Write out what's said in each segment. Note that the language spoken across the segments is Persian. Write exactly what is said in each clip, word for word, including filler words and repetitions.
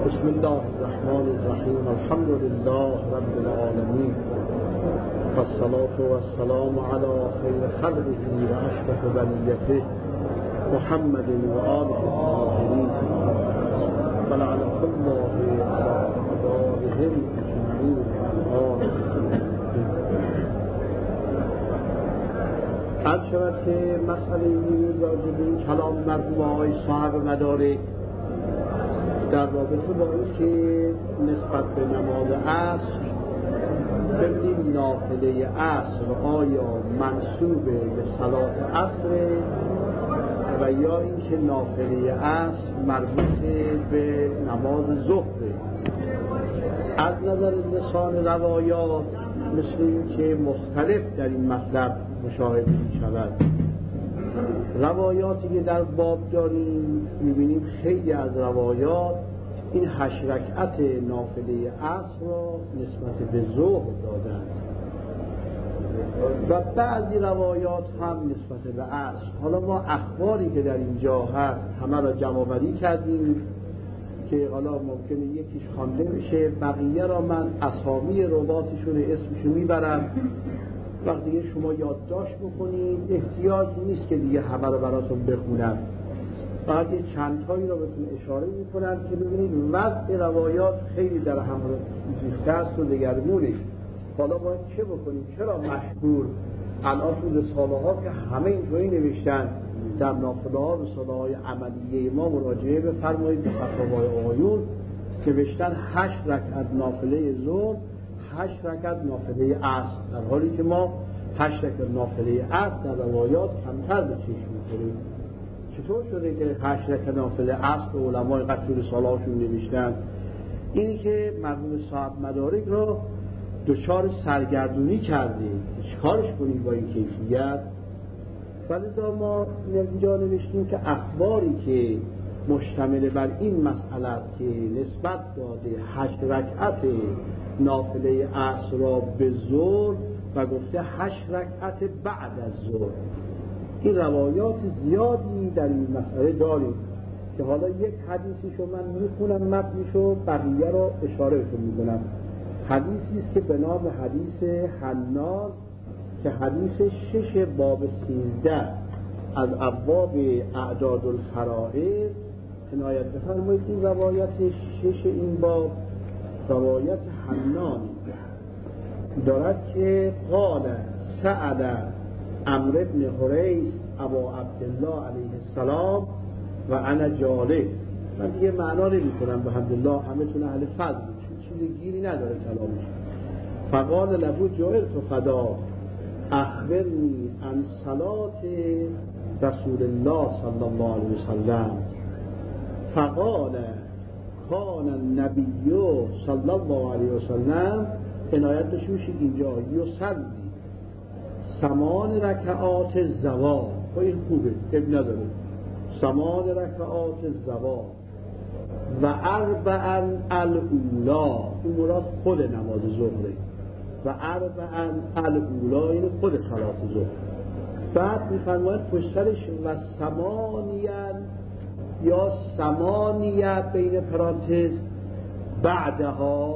بسم الله الرحمن الرحیم. الحمد لله رب العالمین و الصلاة و السلام علی خیر خلقه و اشرف بریته محمد و آله الطاهرین و لعنة الله علی اعدائهم اجمعین. عرض شود که مسئله این راجع به این کلام مرحوم آقای صاحب مدارک در رابطه با این که نسبت به نماز عصر ببینیم نافله عصر آیا منسوب به صلات عصر و یا اینکه نافله عصر مربوط به نماز ظهر. از نظر لسان روایات مثل این که مختلف در این مطلب مشاهده می شود. روایاتی که در باب داریم میبینیم خیلی از روایات این هشت رکعت نافله عصر را نسبت به ظهر دادند و بعضی روایات هم نسبت به عصر. حالا ما اخباری که در اینجا هست همه را جمع‌آوری کردیم که حالا ممکنه یکیش خوانده بشه، بقیه را من اسامی رواتشون اسمشو میبرم. وقتی دیگه شما یادداشت بکنید، احتیاجی نیست که دیگه همه رو براتون بخونم، فقط یه چند تایی رو بهتون اشاره میکنم که ببینید وضع روایات خیلی در هم ریخته است و دگرگونه. حالا باید چه بکنیم؟ چرا مشهور الان تو رساله ها که همه اینطوری نوشتن در نافله ها، رساله های عملیه ما مراجعه بفرمایید به فتاوای آقایون که نوشتن هشت رکعت نافله ظهر، هشت رکعت نافله عصر، در حالی که ما هشت رکعت نافله عصر در روایات کمتر به چشم می‌خوریم. چطور شده که هشت رکعت نافله عصر به علمای قطع رساله هاشون نوشتن؟ اینی که مرحوم صاحب مدارک رو دچار سرگردونی کرده، چیکارش کنیم با این کیفیت؟ ولذا ما اینجا نوشتیم که اخباری که مشتمل بر این مسئله است که نسبت داده هشت رکعت نافله عصر را به ظهر و گفته هشت رکعت بعد از ظهر، این روایات زیادی در این مسئله داریم که حالا یک حدیثیشو من میخونم متنشو، بقیه رو اشاره بهتون میکنم. حدیثی است که به نام حدیث حناز که حدیث شش باب سیزده از ابواب اعداد الفرائض عنایت بفرمایید. این روایت شش این باب روایت حنان دارد که قال سأل عمرو بن حریث ابا عبدالله علیه السلام و انا جالس. من دیگه معنا نمی کنم به حمدالله، همه تون اهل فضل چیزی گیری نداره کلامش. فقال لبو جعلت فدا اخبرنی عن صلات رسول الله صلی الله علیه وسلم. فقال کان النبی صلی الله علیه وسلم، عنایت داشته باشید اینجا، یصلی ثمان رکعات زوال. و این خوبه، اب نداره، ثمان رکعات زوال و اربعا الاولا، این مراد خود نماز ظهره، و اربعا الاولا این خود صلات ظهر. بعد میفرماید پشترش و ثمانیان یا ثمانیه بین پرانتز بعدها،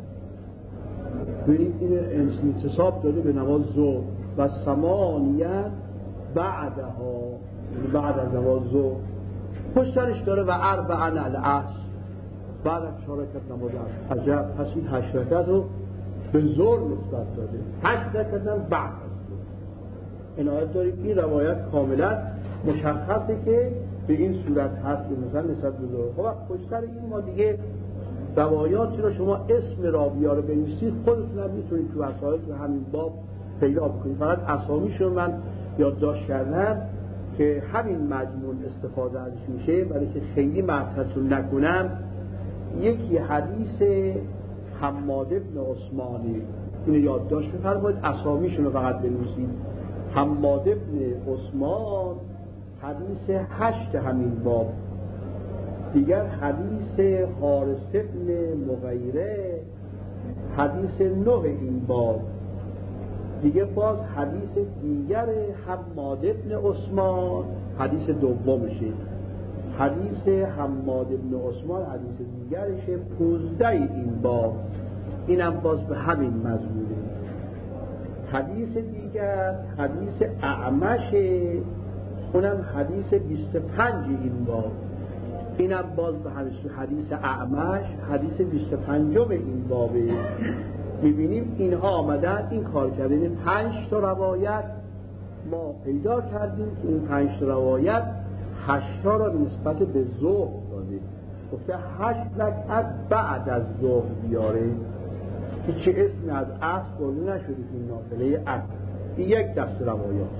ببینید این انتصاب داده به نماز ظهر، و ثمانیه بعدها بعد از نماز ظهر پشترش داره و اربعا العصر، بعد از چهار رکعت نماز عصر. عجب، پس این هشت رکعت رو به ظهر نسبت داده، هشت رکعت هم بعد از ظهر. عنایت دارید این روایت کاملا مشخصه که به این صورت هست که مثلا نسبت به ظهر. خب پشتر این ما دیگه روایاتی رو شما اسم راوی‌ها رو بنویسید، خودتون هم میتونید تو وسایل تو همین باب پیدا بکنید. فقط اسامیشو من یادداشت کردم که همین مضمون استفاده ازش میشه، برای که خیلی مطرحتون نکنم. یکی حدیث حماد بن عثمانی، اینو یادداشت بفرمایید، اسامیشون رو فقط بنویسید. حماد بن عثمان حدیث هشت همین باب، دیگر حدیث حارث بن مغیره حدیث نه این باب، دیگه باز حدیث دیگر حماد بن عثمان حدیث دومشه. حدیث حماد بن عثمان حدیث دیگرشه پونزده این باب، اینم باز به همین مضمونه. حدیث دیگر حدیث اعمشه، اونم حدیث بیست و پنج این باب، اینم باز به همین حدیث اعمش حدیث بیست و پنجم این بابه. میبینیم اینها آمدن این کار کردن. پنج تا روایت ما پیدا کردیم که این پنج تا روایت هشتا را نسبت به ظهر داده، گفته هشت رکعت بعد از ظهر بیاره که چه اسمی از عصر برده نشده که این نافله عصر. این یک دسته روایات.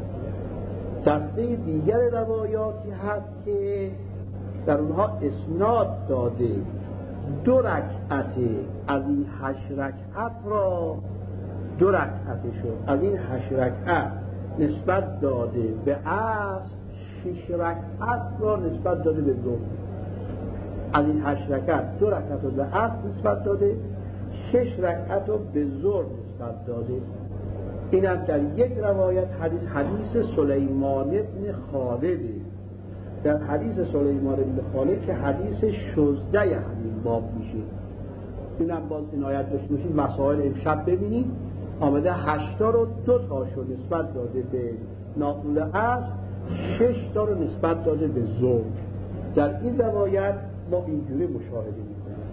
دسته دیگر روایاتی هست که در اونها اسناد داده دو رکعت از این هشت رکعت را دو رکعت شد از این هشت رکعت نسبت داده به عصر، شش رکعت را نسبت داده به ظهر. از این هشت رکعت دو رکعت را به عصر نسبت داده، شش رکعت را به ظهر نسبت داده. اینم در یک روایت حدیث حدیث سلیمان بن خالده. در حدیث سلیمان بن خالد که حدیث شزده همین باب میشه، اینم باز عنایت داشته باشید. مسائل امشب ببینید آمده هشتا رو دو تاشو نسبت داده به نافله عصر، شش تا رو نسبت داده به ظهر. در این روایت ما اینجوری مشاهده میکنیم.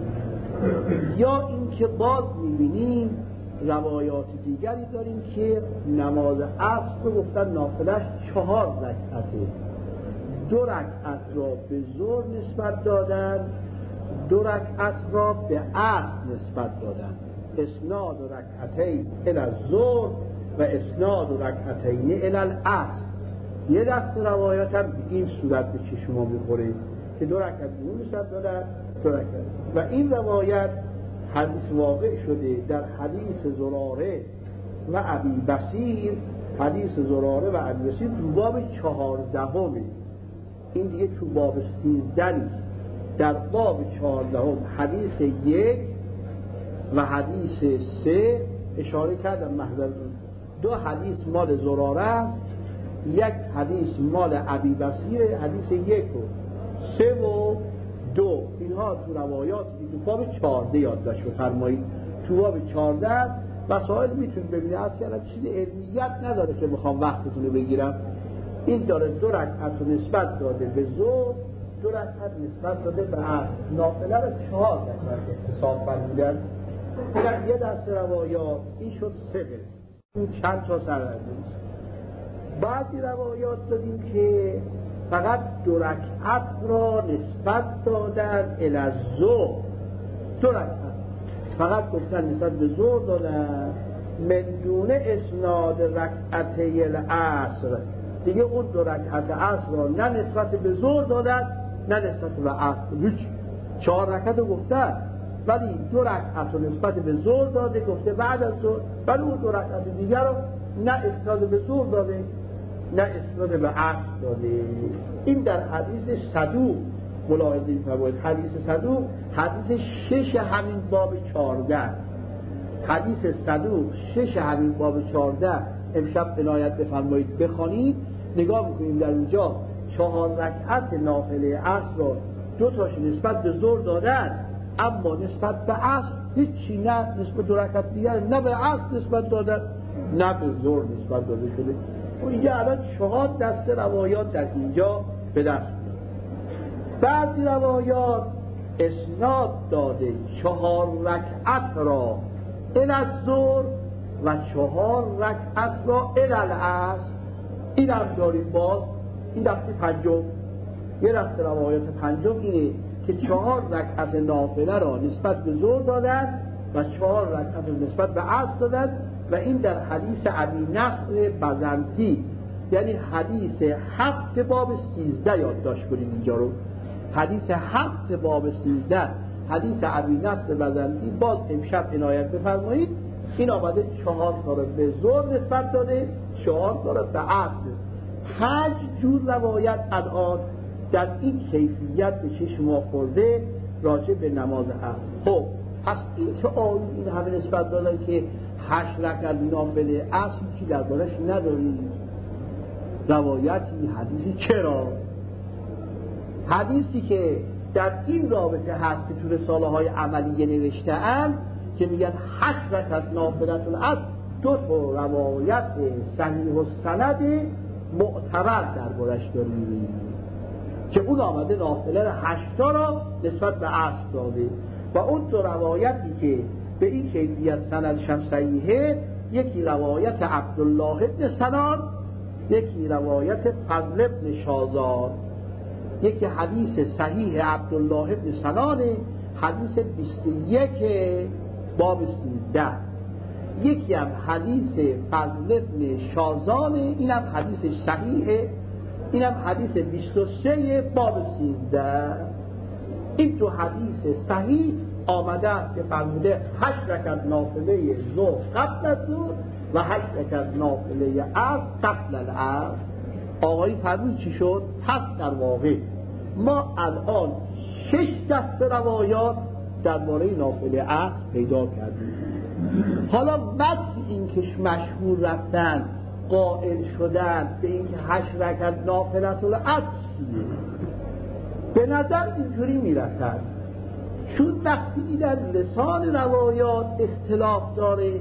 یا اینکه باز میبینیم روایات دیگری داریم که نماز عصر رو گفتن نافلهش چهار رکعته، دو رکعت را به ظهر نسبت دادن، دو رکعت را به عصر نسبت دادن. اسناد و رکعتین الی الظهر و اسناد و رکعتین الی العصر. یه دست روایات هم این صورت به چشما میخوره که دو رکعت به نسبت دادن، دو رکعت. و این روایت حدیث واقع شده در حدیث زراره و ابی بصیر. حدیث زراره و ابی بصیر تو باب چهاردهمه، این دیگه تو باب سیزده نیست. در باب چهاردهم حدیث یک و حدیث سه اشاره کردم محضرتون. دو حدیث مال زراره است، یک حدیث مال ابی بصیر. حدیث یک و سه و دو اینها تو روایات تو باب چهارده یادداشت بفرمایید. تو باب چهارده مسائل میتونید ببینید، اصلا چیز علمیت نداره که میخوام وقتتون رو بگیرم. این داره دو رکعت رو نسبت داده به ظهر، دو رکعت نسبت داده به عصر. نافله رو چهار رکعت اختصاص فرمودن. در یه دست روایات این شد سه قسم. این چند تا سرنده. بعضی روایات دادیم که فقط دو رکعت را نسبت دادن الی الظهر، دو رکعت فقط گفتن نسبت به ظهر دادن، من دون اسناد رکعتی العصر. دیگه اون دو رکعت عصر را نه نسبت به ظهر دادن نه نسبت به عصر. هیچ چهار رکعت رو گفتن ولی دو رکعت رو نسبت به ظهر داده، گفته بعد از ظهر. ولی اون دو رکعت دیگر رو نه اسناد به ظهر داده نه اسناد به عصر داده. این در حدیث صدوق ملاحظه می‌فرمایید. حدیث صدوق حدیث شش همین باب چهارده. حدیث صدوق شش همین باب چهارده امشب عنایت بفرمایید بخوانید. نگاه میکنیم در اونجا چهار رکعت نافله عصر را دو تاش نسبت به ظهر دادن، اما نسبت به عصر هیچی، نه نسبت دو رکعت دیگر نه به عصر نسبت دادن نه به ظهر نسبت داده شده. و اینجا الان چهار دسته روایات در اینجا به دست میاد. بعضی روایات اسناد داده چهار رکعت را الی الظهر و چهار رکعت را الی العصر. این هم داریم. باز این دسته پنجم، یه دسته روایات پنجم اینه که چهار رکعت نافله را نسبت به ظهر دادن و چهار رکعت را نسبت به عصر دادن. و این در حدیث ابی نصر بزنطی، یعنی حدیث هفت باب سیزده یادداشت کنید اینجا رو. حدیث هفت باب سیزده حدیث ابی نصر بزنطی. باز امشب عنایت بفرمایید این آمده چهار تا رو به ظهر نسبت داده، چهار تا رو به عصر. پنج جور روایت الان در این کیفیت به چشم ما خورده راجع به نماز عصر. خب پس این که آیون این همه نسبت دادن که هشت رکعت نافله عصر چی دربارش نداریم روایتی حدیثی. چرا؟ حدیثی که در این رابطه هست که تو رساله های عملیه نوشته اند که میگن هشت رکعت نافله العصر، دو تا روایت صحیح السند معتبر دربارش داریم که اون آمده نافله هشتا را نسبت به عصر داده و اون دو روایتی که به این کیفیت سندش هم صحیحه، یکی روایت عبدالله بن سنان، یکی روایت فضل بن شازان. یکی حدیث صحیح عبدالله بن سنان، حدیث بیست و یک باب سیزده، یکی هم حدیث فضل بن شازان، اینم حدیث صحیح، اینم حدیث بیست و سه باب سیزده. این دو حدیث صحیح آمده است که فرموده هشت رکعت نافله ظهر قبل از ظهر و هشت رکعت نافله عصر قبل العصر. آقایی فرمود چی شد؟ پس در واقع ما الان شش دسته روایات درباره نافله عصر پیدا کردیم. حالا بعد این که مشهور رفتن قائل شدن به این که هشت رکعت نافله العصر چیه، به نظر اینجوری میرسد چون وقتی در لسان روایات اختلاف داره،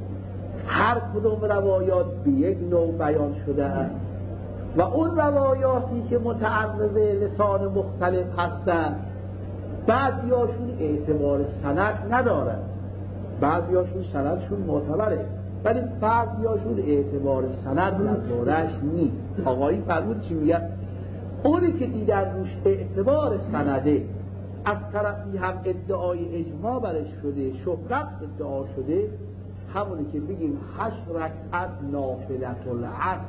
هر کدوم روایات به یک نوع بیان شده است و اون روایاتی که متعرض لسان مختلف هستند بعضیاشون اعتبار سند ندارن، بعضیاشون سندشون معتبره ولی بعضیاشون اعتبار سند دربارش نیست. آقایی فرمود چی میگه؟ اونی که دیدن روش اعتبار سنده، از طرفی هم ادعای اجماع برش شده، شهرت ادعا شده، همونی که بگیم هشت رکعت نافلة العصر.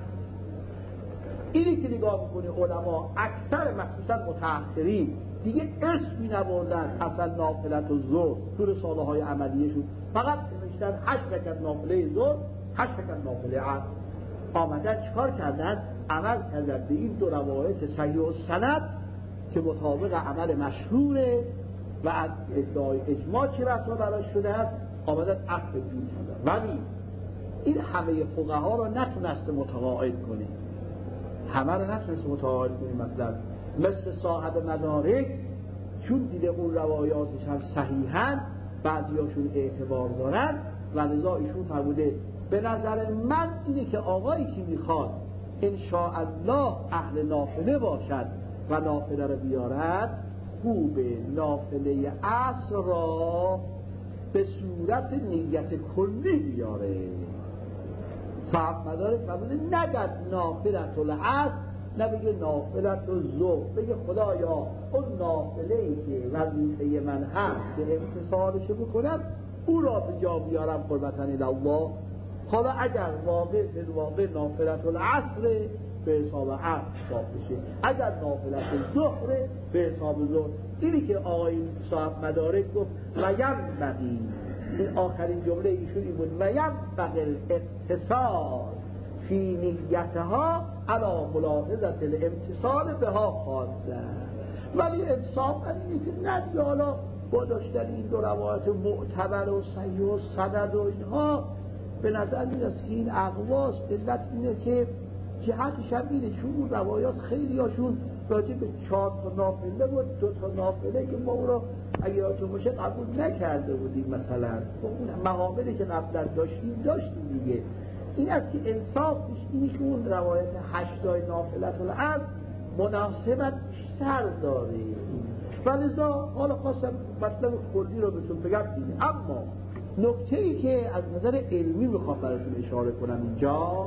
اینی که نگاه میکنه علما اکثر مخصوصا متأخرین دیگه اسمی نبردن اصلا نافلة الظهر تو رساله های عملیشون، فقط نوشتن هشت رکعت نافله ظهر، هشت رکعت نافله عصر. آمدن چیکار کردن؟ عمل کردن به این دو روایت صحیح السند که مطابق عمل مشهوره و از ادعای اجماع چه بسا براش شده است، آمدن عقل دین کردن. ولی این همه فقها رو نتونست متقاعد کنه، همه رو نتونست متقاعد کنه. مثلا مثل صاحب مدارک چون دیده اون روایاتش هم صحیحن، بعضیاشون اعتبار دارن و لذا ایشون فرموده به نظر من اینه که آقایی که میخواد انشاءالله اهل نافله باشد و نافله رو بیارد، خوب نافله عصر را به صورت نیت کلی بیاره. صاحب مدارک فرموده نگد نافلة العصر، نبگه نافلة الظهر، بگه خدایا اون نافله‌ای که وظیفه من هست که امتثالش بکنم او را به جا بیارم قربتاً الله. حالا اگر واقع به واقع نافلة العصر به حساب عصر حساب بشه، اگر نافلة الظهر به حساب ظهر. اینی که آقای صاحب مدارک گفت و ینبغی، این آخرین جمله ایشون این بود، و ینبغی الاتصال فی نیتها علی ملاحظة الامتصال بها خاصه. ولی انصافاً اینه که ندیه حالا با داشتن این دو روایت معتبر و صحیح و سند و اینها به نظر میرسه که این اقواس علت اینه که جهتش هم اینه چون اون روایات خیلی هاشون راجع به چهار تا نافله بود، دو تا نافله که ما اون رو اگه یادتون باشه قبول نکرده بودیم. مثلا اون مقابلی که قبلا داشتیم داشتیم دیگه. این است که انصافش اینه که اون روایت هشتای نافلة العصر مناسبت بیشتر داره. ولذا حالا خواستم مطلب کلی رو بهتون بگم دیگه. اما نکته ای که از نظر علمی میخوام براتون اشاره کنم اینجا،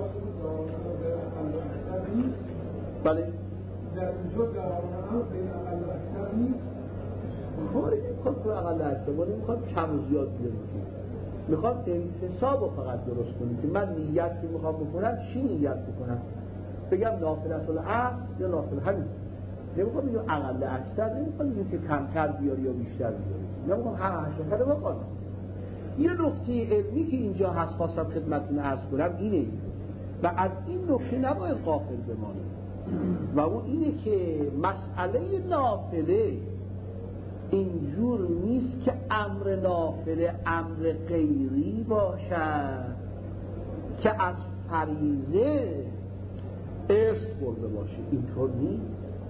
بله در اینجا در آن بین اقل و اکثر نیست، کاری نمیخواد که اقل و اکثر، ما نمیخواد کم و زیاد بیاریم، میخواد انتصاب رو فقط درست کنیم که من نیت که میخوام بکنم چی نیت بکنم، بگم نافلة العصر یا نافله همین، نمیخوام بگم اقل و اکثر، نمیخوام بگم که کمتر بیاری یا بیشتر بیاری، نمیخوام هر هشت کرده بکنم. یه نکته علمی که اینجا هست خواستم خدمتتون عرض کنم اینه و از این نکته نباید غافل بمانیم و اون اینه که مسئله نافله اینجور نیست که امر نافله امر غیری باشد که از فریضه ارث برده باشه، اینطور نیست.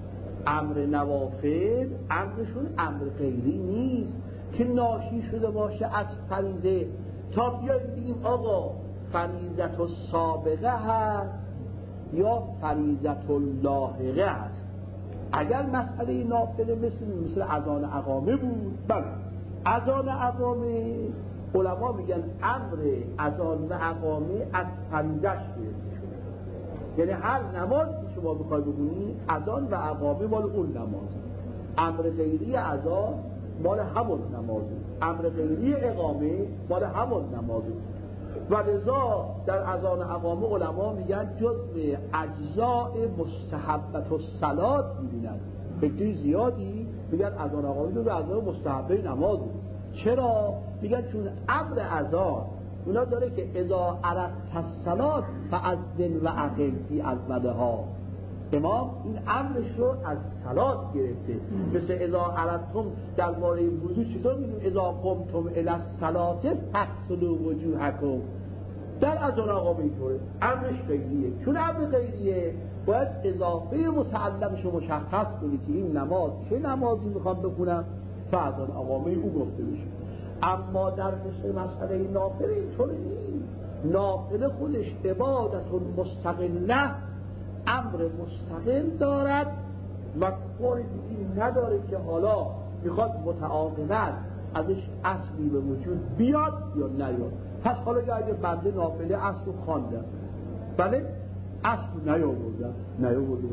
امر نوافل امرشون امر غیری نیست که ناشی شده باشه از فریضه تا بیاییم بگیم آقا فریضت السابقه هست یا فریضت اللاحقه هست. اگر مسئله نافله مثل مثل اذان اقامه بود، بله اذان اقامه علما میگن امر اذان و اقامه از فریضه‌اش گرفته شده، یعنی هر نماز که شما بخوای بخونی اذان و اقامه مال اون نماز، امر غیری اذان مال همون نمازه، امر غیری اقامه مال همون نمازه. و لذا در اذان اقامه علما میگن جزء اجزاء مستحبت الصلات میبینن، فکری زیادی میگن اذان اقامه رو به اجزاء مستحبه نمازه. چرا؟ میگن چون امر اذان اونا داره که اذا عرفت الصلات فاذن و اقم فی اولها، امام این امرش رو از صلات گرفته. مثل اذا عرفتم درباره وضو چطور میگیم اذا قمتم الی الصلاه فاغسلوا وجوهکم، در اذان اقامه اینطوره امرش غیریه. چون امر غیریه باید اضافه متعلمش رو مشخص کنی که این نماز چه نمازی میخوام بخونم تا اذان اقامه او گفته بشه. اما در مثل مسئله نافله اینطوره نیست، نافله خودش عبادت مستقله امر مستقل دارد و کاری دیگه نداره که حالا میخواد متعاقبت ازش اصلی به وجود بیاد یا نیاد. پس حالا اگه بنده نافله اصل رو خواندم، بله اصل نیاوردم نیاورده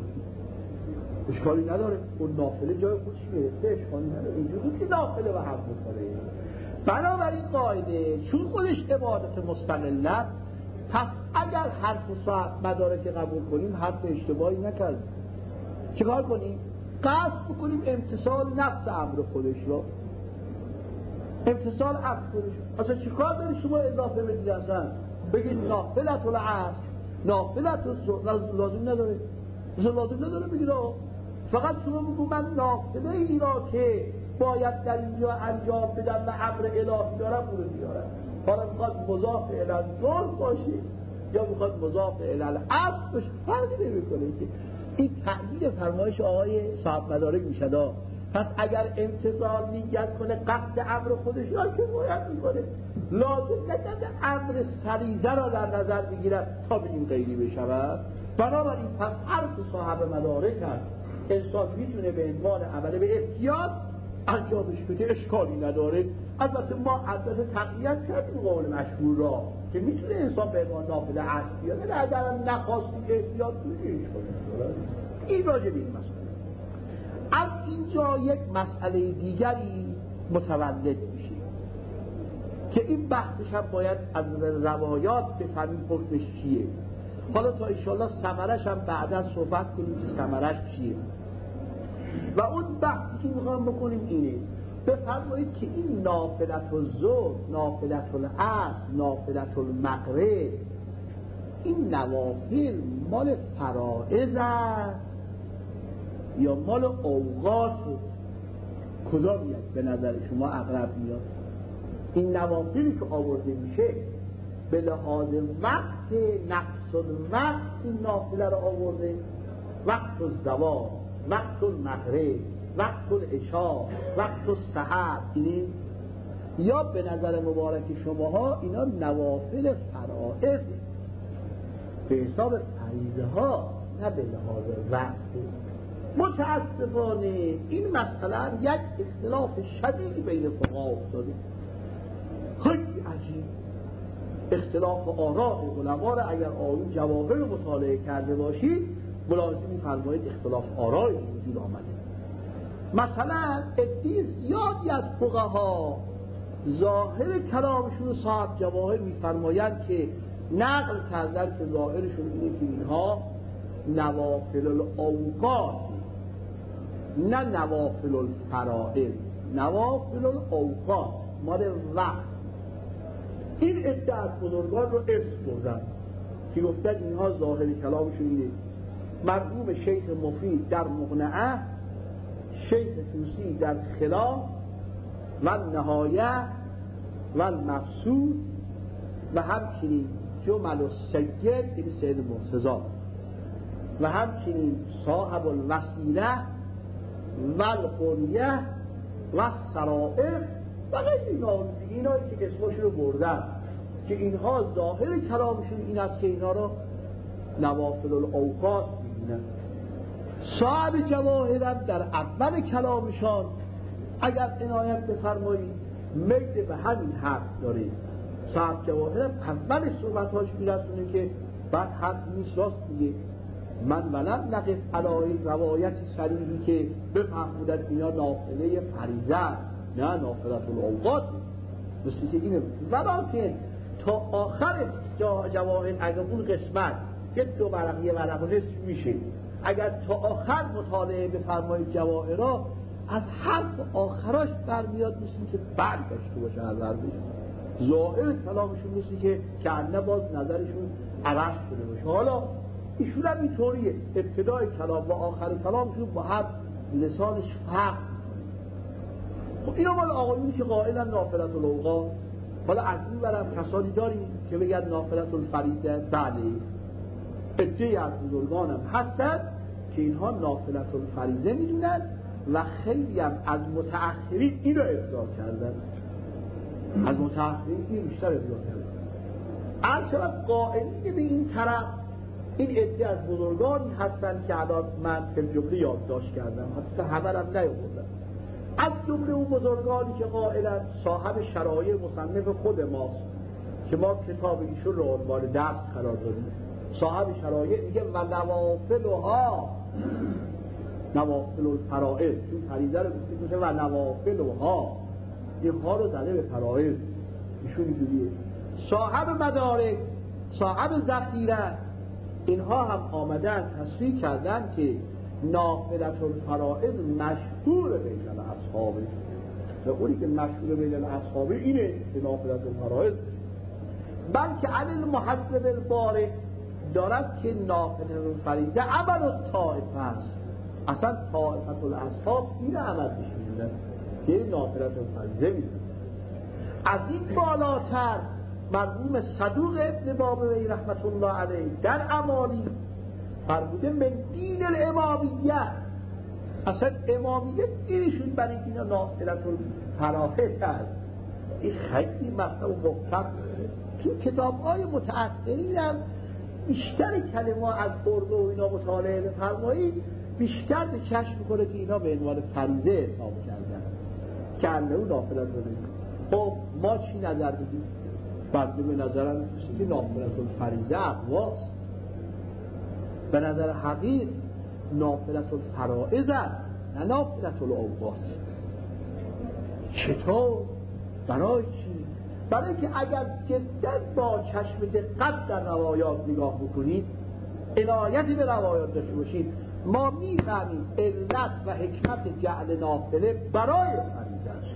اشکالی نداره، اون نافله جای خودش گرفته اشکالی نداره، اینجوری که نافله و هم بکنه. بنابراین قاعده چون خودش عبادت مستقله، پس اگر حرف صاحب مدارک قبول کنیم حرف اشتباهی نکردیم. چیکار کنیم؟ قصد بکنیم امتصال نفس امر خودش رو، امتصال امر خودش. اصلا چیکار داری شما اضافه بدید؟ اصلا بگید نافلت العصر نافلت الظهر، لازم نداره، مثلا لازم نداره بگید فقط شما بگو من نافله ای را که باید در اینجا انجام بدم و امر الهی دارم اون رو بیارم. حالا میخواد مضاف الی الظهر باشه یا میخواد مضاف الی العصر باشه فرقی نمیکنه که این تأیید فرمایش آقای صاحب مدارک میشه. پس اگر امتصال نیت کنه قصد امر خودش را که باید میکنه، لازم نکنه امر سریزه را در نظر بگیرد تا به این غیری بشود. بنابراین پس حرف صاحب مدارک هست انسان میتونه به عنوان عمله به احتیاط انجامش بده، اشکالی نداره. البته ما البته تقویت کردیم قول مشهور را که میتونه انسان به عنوان نافله عصر بیاره، اگر نخواستی احتیاط کنی این راجع به این مسئله. از اینجا یک مسئله دیگری متولد میشه که این بحثش هم باید از روایات بفهمیم حکمش چیه. حالا تا انشاءالله ثمرش هم بعدا صحبت کنیم که ثمرش چیه. و اون بحثی که میخوام بکنیم اینه، بفرمایید که این نافلت الظهر، نافلت العصر، نافلت المغرب، این نوافل مال فرائض است یا مال اوقات؟ کجا میاد به نظر شما اقرب میاد؟ این نوافلی که آورده میشه به لحاظ وقت نفس الوقت این نافله رو آورده، وقت الزوال، وقت المغرب، وقت العشاء، وقت السحر، اینی یا به نظر مبارک شماها اینا نوافل فرائض به حساب فریضه ها نه به لحاظ وقت. متاسفانه این مسئله یک اختلاف شدیدی بین فقها افتاده، خیلی عجیب. اختلاف آراء علما را اگر آیون جواهر رو مطالعه کرده باشید ملاحظه می‌فرمایید اختلاف آراء وجود آمده. مثلا عده زیادی از فقها ظاهر کلامشون رو صاحب جواهر می‌فرمایند که نقل کردن که ظاهرشون اینه که اینها نوافل الاوقات نه نوافل الفرائض، نوافل الاوقات مال وقت. این عده از بزرگان رو اسم بردن که گفتن اینها ظاهر کلامشون اینه. مرحوم شیخ مفید در مقنعه، شیخ توسی در خلاف و نهایه و مقصود و همچنین جمل السید این سید مرتضی و همچنین صاحب الوسیله و القریه و سرائر و غیر اینا اینایی که اسمش رو بردن که اینها ظاهر کلامشون این است که اینا رو نوافل الاوقات می‌بینن. صاحب جواهرم در اول کلامشان اگر عنایت بفرمایید میل به همین حرف داره. صاحب جواهرم اول صحبتاش میرسونه که بعد حرف نیست، راست میگه من ولم نقف علی روایت صریحی که بفهمودن اینا نافله فریضه نه نافلت الاوقات، مثل که اینه. ولیکن تا آخر جواهر اگر اون قسمت که دو ورق یه ورق و نصف میشه، اگر تا آخر مطالعه بفرمایید جواهرها از حرف آخراش برمیاد مثل که برگشته باشه از هر بشه ظاهر کلامشون مثل که کنه باز نظرشون عوض شده باشه. حالا ایشون هم اینطوریه، ابتدای کلام و آخر کلامشون با هم لسانش فرق. خب اینا مال آقایونی که قائلن نافلت الاوقات. حالا از این برم کسانی داریم که بگن نافلت الفریضه، بله عده‌ای از بزرگانم هستن که اینها نافلت الفریضه میدونن و خیلی هم از متأخرین اینو ابداع کردن، از متأخرین این بیشتر ابداع کردن. هر شود قائلین به این طرف این عده از بزرگانی هستن که الان من فی جمله یادداشت کردم، حتی خبرم نیاوردم. از جمله اون بزرگانی که قائلن صاحب شرایع مصنف خود ماست که ما کتاب ایشون رو عنوان درس قرار دادیم. صاحب شرایع میگه و نوافلها، نوافل الفرائض، چون فریضه رو گفته میشه و نوافلها، اینها رو زده به فرائض. ایشون اینجوریه. صاحب مدارک، صاحب ذخیره، اینها هم آمدن تصریح کردن که نافلت الفرائض مشهور بین الاصحابه. و اونی که مشهور بین الاصحابه اینه که نافلت الفرائض، بلکه عن المحسب البارع دارد که نافلت الفریضه عمل الطائفه است. اصلا طائفه الاصحاب این عمل میشونن که نافلت الفریضه میدونن. از این بالاتر مرحوم صدوق ابن بابوی رحمت الله علیه در امالی فرموده من دین الامامیه، اصلا امامیه ایشون برای اینا نافلت الفرائض هست. این خیلی مطلب و محکم. تو کتاب‌های متأخرین هم بیشتر کلمات از برده و اینا مطالعه بفرمایید بیشتر به چشم می‌خوره که اینا به عنوان فریضه حساب کردن که انه نافلت الفریضه. خب ما چی نظر بدیم؟ بنده به نظرم میشه که نافلت الفریضه اقواست، به نظر حقیق نافلت الفرائض نه نافلت الاوقات. چطور؟ برای چی؟ برای که اگر جدا با چشم دقت در روایات نگاه بکنید، عنایتی به روایات داشته باشید، ما میفهمیم علت و حکمت جعل نافله برای فریضه است،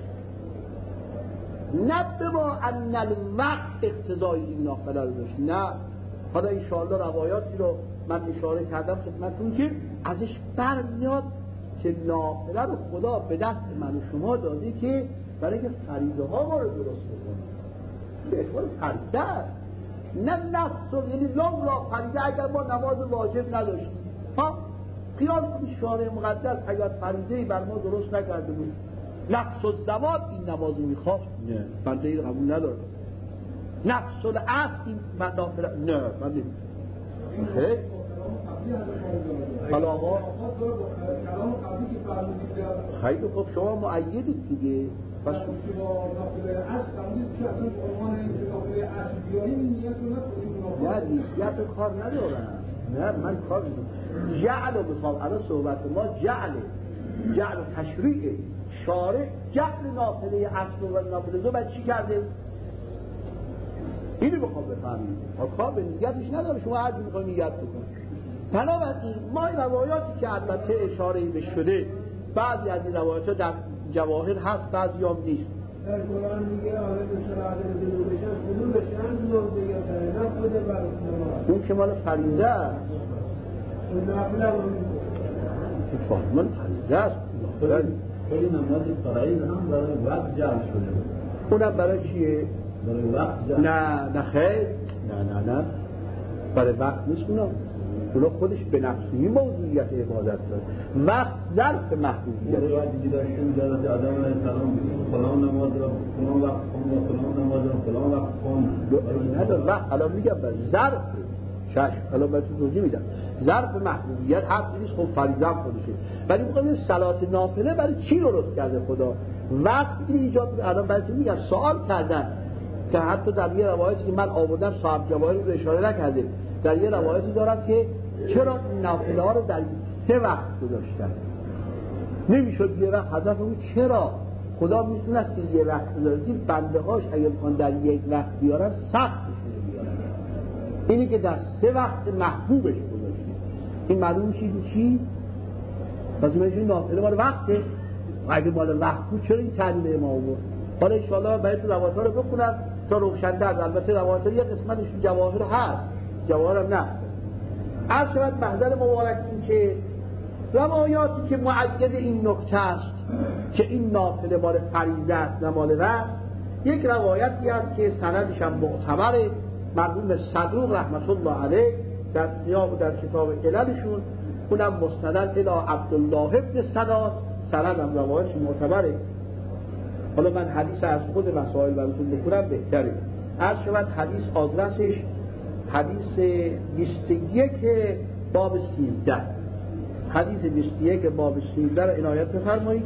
نه به ما ان الوقت اقتضای این نافله رو داشت. نه، حالا انشاءالله روایاتی رو من اشاره کردم خدمتتون که ازش برمیاد که نافله رو خدا به دست من و شما داده که برای که فریضه ها ما رو درست بکنه. به احوال فریضه نه نفس، یعنی لولا فریضه اگر ما نماز واجب نداشتیم، ها خیال کنید شارع مقدس اگر فریضه‌ای بر ما درست نکرده بود نفس الزوات این نماز رو میخواست، نه بنده این قبول ندارم. نفس الاصل این نافله، نه بنده خیلی حالا آقا خیلی خوب شما معیدید دیگه. بس نه نیت کار ندارم، نه من کار ندارم. جعل و بخوام الان صحبت ما جعل جعل تشریعه، شارع جعل نافله اصل و نافله دو بعد چی کرده؟ اینو بخوام بفهمید. کار به نیتش نداره، شما هر جور میخواید نیت بکنید. بنابراین ما این روایاتی که البته اشاره به شده، بعضی از این روایات در جواهر هست بعضی هم نیست. در قرآن میگه آره بسر عدل دلو بشن خلو بشن لو بگه نه خود برای اون که مال فریضه است، اون نافله رو که مال فریضه است. خیلی نماز فرایض هم برای وقت جمع شده، اونم برای چیه؟ برای وقت جمع. نه نه خیر، نه نه نه برای وقت نیست. اونم اونا خودش به نفسی موضوعیت عبادت داره. وقت ظرف محبوبیت روایت دیگه داشتیم حضرت آدم علیه السلام فلان نماز را فلان وقت خوند و فلان نماز را فلان وقت خوند نداره. وقت الان میگم بر ظرف چشم الان بهتون توضیح میدم. ظرف محبوبیت حرفی نیست، خب فریضه هم خودشه، ولی میگم صلات نافله برای چی درست کرده خدا؟ وقتی ایجاد الان بهتون میگم سوال کردن که حتی در یه روایتی که من آوردم صاحب جواهر رو اشاره نکرده، در یه روایتی دارد که چرا این نافله ها رو در سه وقت گذاشتن؟ نمیشد یه وقت؟ حضرت اون چرا خدا میتونست که یه وقت گذاشت، بنده هاش اگه بخوان در یک وقت بیارن سخت بشه بیارن، اینی که در سه وقت محبوبش گذاشته. این معلوم میشه چی؟ پس میشه نافله مال وقته. اگه مال وقت بود چرا این تعلیم ما آورد؟ حالا ان شاء الله باید روایت ها رو بخونم تا روشن‌تر. البته روایت ها یه قسمتش جواهر هست، جواهر هم نه. عرض شود محضر مبارک این که روایاتی که مؤید این نکته است که این نافله مال فریضه است نه مال وقت، یک روایتی است که سندش هم معتبره، مرحوم صدوق رحمت الله علیه در نیاب در کتاب عللشون، اونم مستند الی عبدالله ابن سنان، سند هم روایتش معتبره. حالا من حدیث از خود مسائل براتون بکنم بهتره. عرض شود حدیث آدرسش حدیث بیست و یک باب سیزده، حدیث بیست و یک باب سیزده رو عنایت بفرمایید.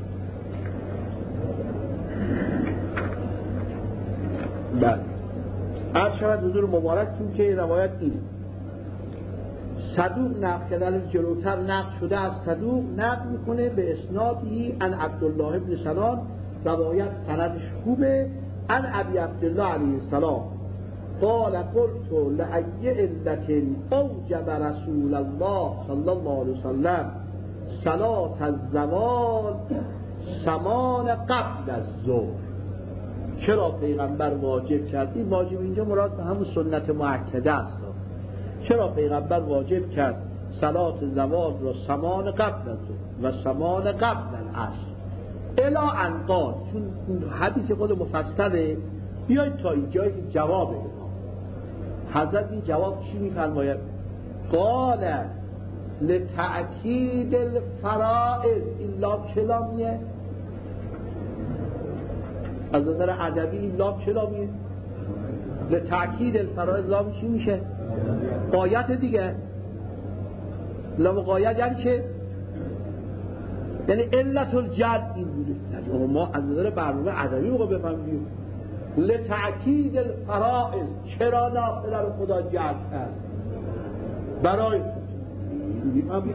بله عرض شود حضور مبارک که روایت اینه. صدوق نقل کردن جلوتر نقل شده از صدوق نقل میکنه به اسنادی ان عبدالله ابن سنان، روایت سندش خوبه. ان ابی عبدالله علیه السلام قال قلت لأی علت اوجب رسول الله صلی الله علیه وسلم صلاة الزوال ثمان قبل الظهر. چرا پیغمبر واجب کرد؟ این واجب اینجا مراد به همون سنت مؤکده است. چرا پیغمبر واجب کرد صلات زوال را ثمان قبل الظهر و ثمان قبل العصر الا ان قال؟ چون حدیث خود مفصله. بیایید تا اینجایی که جواب امام حضرت این جواب چی میفرماید؟ قال لتأکید الفرائض. این لام چه لامیه؟ از نظر ادبی این لام چه لامیه؟ لتأکید الفرائض لام چی میشه؟ قایت دیگه. لام قایت یعنی چه؟ یعنی علت الجد این بوده. یعنی ما از نظر برنامه ادبی موقع بفهمیم لتأکید الفرائض، چرا نافله رو خدا جعل کرد؟ برای میفهمید؟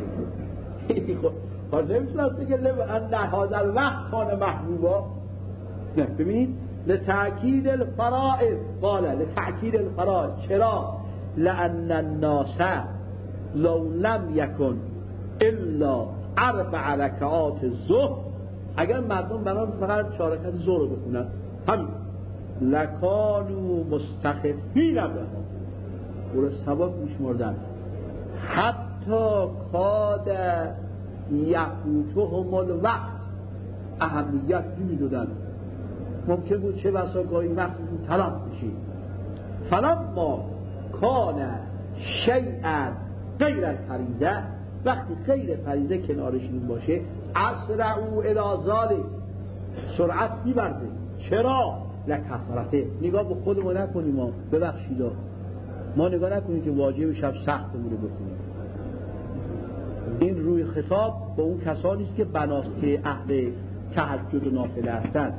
خب نمیتونم بگه ان هذا الوقت کان محبوبا. نه ببینید لتأکید الفرائض قال لتأکید الفرائض. چرا؟ لأن الناس لو لم يكن الا اربع رکعات الظهر، اگر مردم بنان فقط چهار رکعت ظهر رو بخونن همین لکانوا مستخفین بها، او رو سبک میشمردن، حتی کاد یفوتهم الوقت، اهمیت نمیدادن، ممکن بود چه بسا گاهی وقت تلف بشید. فلما کان شیئا غیر الفریضه، وقتی غیر فریضه کنارش این باشه اسرعوا الی ذلک، سرعت میبرده. چرا؟ لکثرته. نگاه به خودمون نکنیم، ما ببخشید ما نگاه نکنیم که واجب شب سختمون رو بکنیم. این روی خطاب با اون کسانی است که بناست که اهل تهجد و نافله هستند.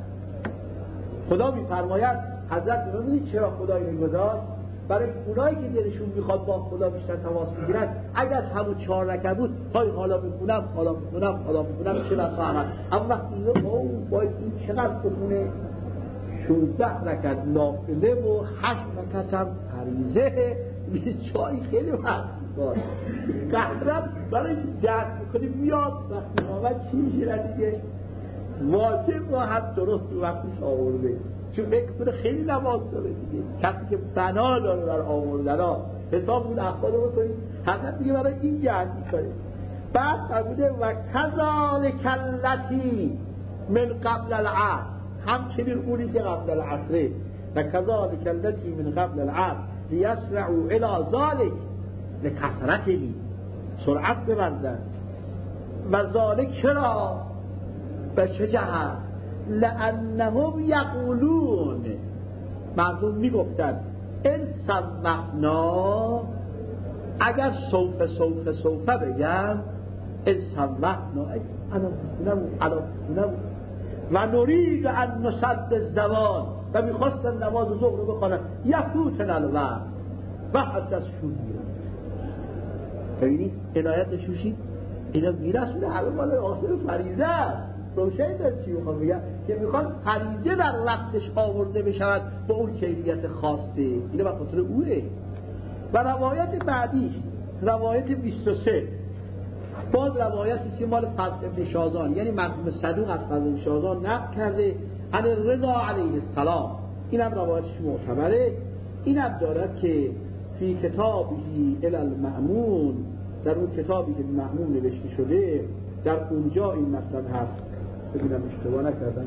خدا میفرماید حضرت رو میدید چرا خدا اینو گذاشت؟ برای اونایی که دلشون میخواد با خدا بیشتر تماس بگیرن. اگر همون چهار رکعت بود های حالا بخونم حالا بخونم حالا بخونم چه بسا عمل، اما وقتی اینو او باید این چقدر بخونه؟ شانزده رکعت نافله و هشت رکعت هم فریضه، بیست چهاری خیلی وقت می‌خواد. قهرم برای درک بکنیم میاد وقتی آمد چی میشه نتیجه؟ واجب را هم درست و وقتش آورده، چون فکر کنه خیلی نماز داره دیگه. کسی که بنا داره در آوردن ها حساب اون اخبار رو بکنید، حضرت دیگه برای این جهت میکنه. بعد فرموده و کذالک التی من قبل العصر، همچنین اونی که قبل العصره، و کذالک التی من قبل العصر لیسرعوا الی ذلک، لکثرتهی، سرعت ببندن. و ذالک چرا؟ به چه جهت؟ لانهم یقولون، مردم میگفتن ان سمعنا، اگر سوف سوف سوف بگم، ان سمعنا انا نمو انا نمو و نرید ان نصد الزوال، و میخواستن نماز ظهر رو بخوانن، یفوتن الوقت و حد از شوری. ببینید عنایت شوشی اینا میرسونه همه مال آخر فریضه است. روشن داره چی میخوام بگم؟ که میخوان فریضه در وقتش آورده بشود با اون کیفیت خواسته. اینا به خاطر اوه. و روایت بعدی، روایت بیست و سه، باز روایتی که مال فضل ابن شازان، یعنی مرحوم صدوق از فضل ابن شازان نقل کرده عن رضا علیه السلام. اینم روایتش معتبره. اینم دارد که فی کتابی الی المأمون، در اون کتابی که مأمون نوشته شده، در اونجا این مطلب هست. ببینم اشتباه نکردم.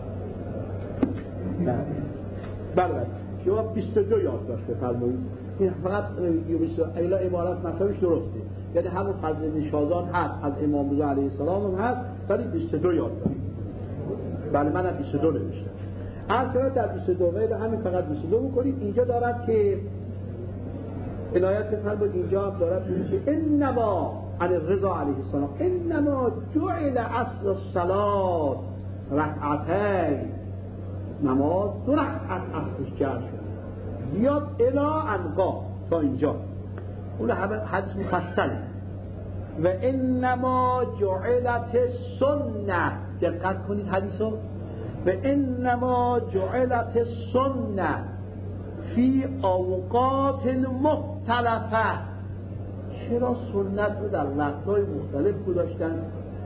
نه بله بله شما بیست و دو یادداشت بفرمایید. این فقط ایلا عبارت مطلبش درسته، یعنی همون فضل بن شازان هست، از امام رضا علیه السلام هم هست، ولی بیست و دو یادداشت. بله منم بیست و دو نوشتم. اصلا در بیست و دو وید همین فقط بیست و دو بکنید. اینجا دارد که عنایت بفرمایید، اینجا دارد میشه انما عن الرضا علیه السلام انما جعل اصل الصلاة رکعتین، نماز دو رکعت اصلش جعل شد. بیاد الا انقا تا اینجا، اون همه حدیث مفصله. و انما جعلت سنه، دقت کنید حدیثو. و انما جعلت سنه فی اوقات مختلفه، چرا سنت رو در وقت‌های مختلف گذاشتن؟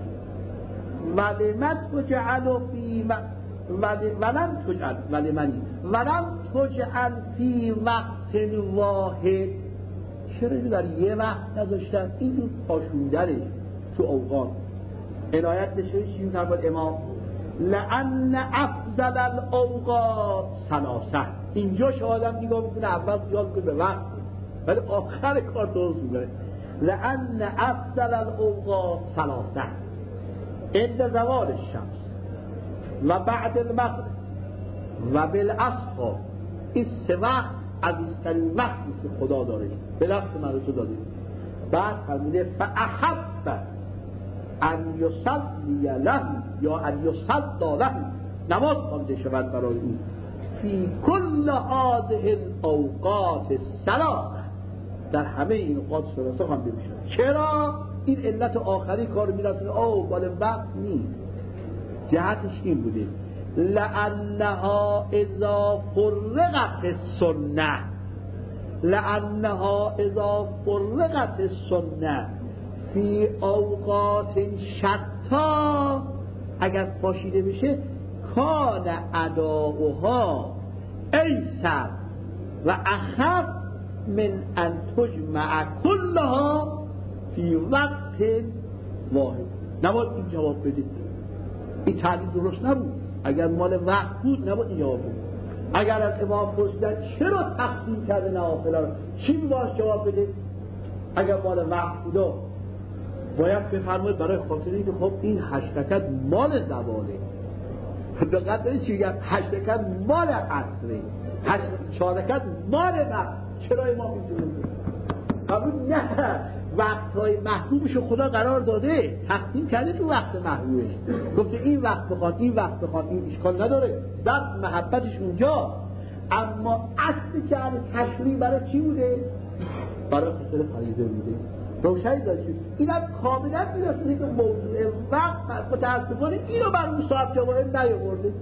ولمن تجعل فی ولم تجعل ولمنی ولم تجعل فی وقت واحد، چرا در یه وقت نذاشتن؟ این تو پاشوندنش تو اوقات. عنایت نشه چی می‌فرماد امام؟ لأن افضل الاوقات ثلاثه. اینجا شما آدم نگاه میکنه اول خیال کنه به وقت، ولی آخر کار درست میکنه. لأن افضل الاوقات ثلاثه عند زوال الشمس و بعد المغرب و بالعصر. این سه وقت عزیزترین وقتی که خدا داره، به لفظ من رو داده. بعد فرموده فاحب ان یصلی له یا ان یصلی له، نماز خوانده شود برای او فی کل هذه الاوقات الثلاثه، در همه این اوقات ثلاثه خوانده میشه. چرا؟ این علت آخری کار میرسونه او بال وقت نیست. جهتش این بوده لأنها اذا فرقت السنه، لأنها اذا فرقت السنه فی اوقات شتا، اگر پاشیده بشه کان اداؤها ایسر و اخف من ان تجمع کلها فی وقت واحد. نباید این جواب بدید، این تعبیر درست نبود. اگر مال وقت بود نباید این جواب بود. اگر از امام پرسیدن چرا تقسیم کرده نوافل رو، چی باش جواب بده؟ اگر مال وقت بود باید بفرمایید برای خاطر اینکه خب این هشت رکعت مال زواله. دقت دارید چی میگم؟ هشت رکعت مال عصره، هشت چهار رکعت مال وقت. چرا امام اینجوری میگه؟ قبول نه، وقت‌های محبوبش خدا قرار داده، تقسیم کرده تو وقت محبوبش، گفته این وقت بخوان این وقت بخوان، این اشکال نداره، ذات محبتش اونجا. اما اصلی که علی تشریع برای چی بوده؟ برای خاطر فریضه بوده. روشنی داشتیم. اینم کاملا میرسونه که موضوع وقت متاسفانه اینو بر مصاحب جواهر نیاورده.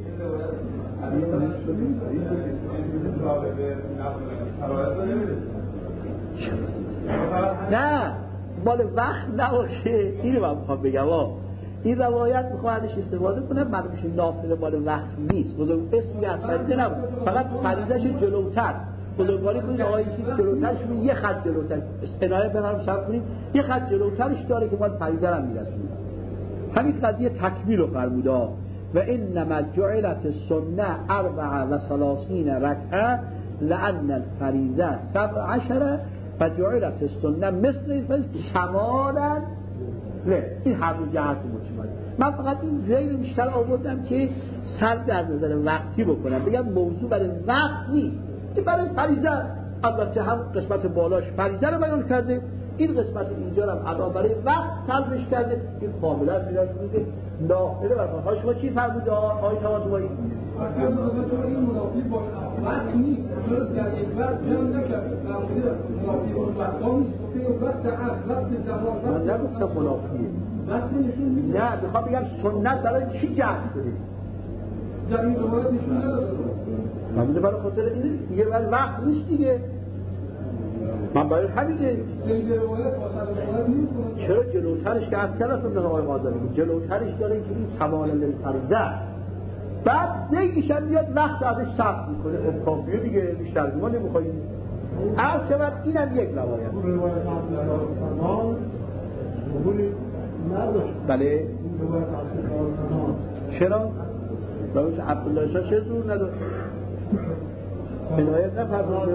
نه مال وقت نباشه، اینو من میخوام بگم. این روایت میخوام ازش استفاده کنم، معلوم میشه نافل مال وقت نیست. بزرگ اسمی از فریضه نبود، فقط فریضه‌ش جلوتر. بزرگواری کنید آقایی که جلوترش میگه یه خط جلوتر، عنایت بفرمایید صبر کنید، یه خط جلوترش داره که مال فریضه هم میرسونه. همین قضیه تکمیل رو فرموده. و انما جعلت السنه اربع و ثلاثین رکعه لان الفریضه سبع عشره و جعلت السنه مثل الفرض کمالا نه. این هر دو جهت مطمئن. من فقط این زیر بیشتر آوردم که سر در نظر وقتی بکنم، بگم موضوع برای وقت نیست، این برای فریضه. البته هم قسمت بالاش فریضه رو بیان کرده، این قسمت اینجا هم الان برای وقت سلبش کرده. این کاملا میراث میده نافله برای خواهش. شما چی فرموده آقای طماطمایی؟ اصلا این منافی با وقت نیست، چرا در یک وقت جمع نکرده؟ منافی با وقت ها نیست، که وقت از وقت زمان من نگفتم منافیه، وقت نشون میده. نه میخوام بگم سنت برای چی جهت شده؟ در این روایت نشون نداده. من میگم برای خاطر اینه دیگه، برای وقت نیست دیگه. من برای همینه سید روایت واسه روایت نمی‌کنه. چرا جلوترش که از کلاتون به آقای قاضی میگه جلوترش داره که این کمال للفریضه، بعد دیگه‌ش هم میاد وقت ازش صرف میکنه. خب کافیه دیگه، بیشتر ما نمیخوایم. هر شب اینم یک روایت. روایت سلمان قبول نداشت. بله. روایت سلمان چرا؟ روایت عبدالله شاه چه زور نداشت؟ عنایت نفرموده.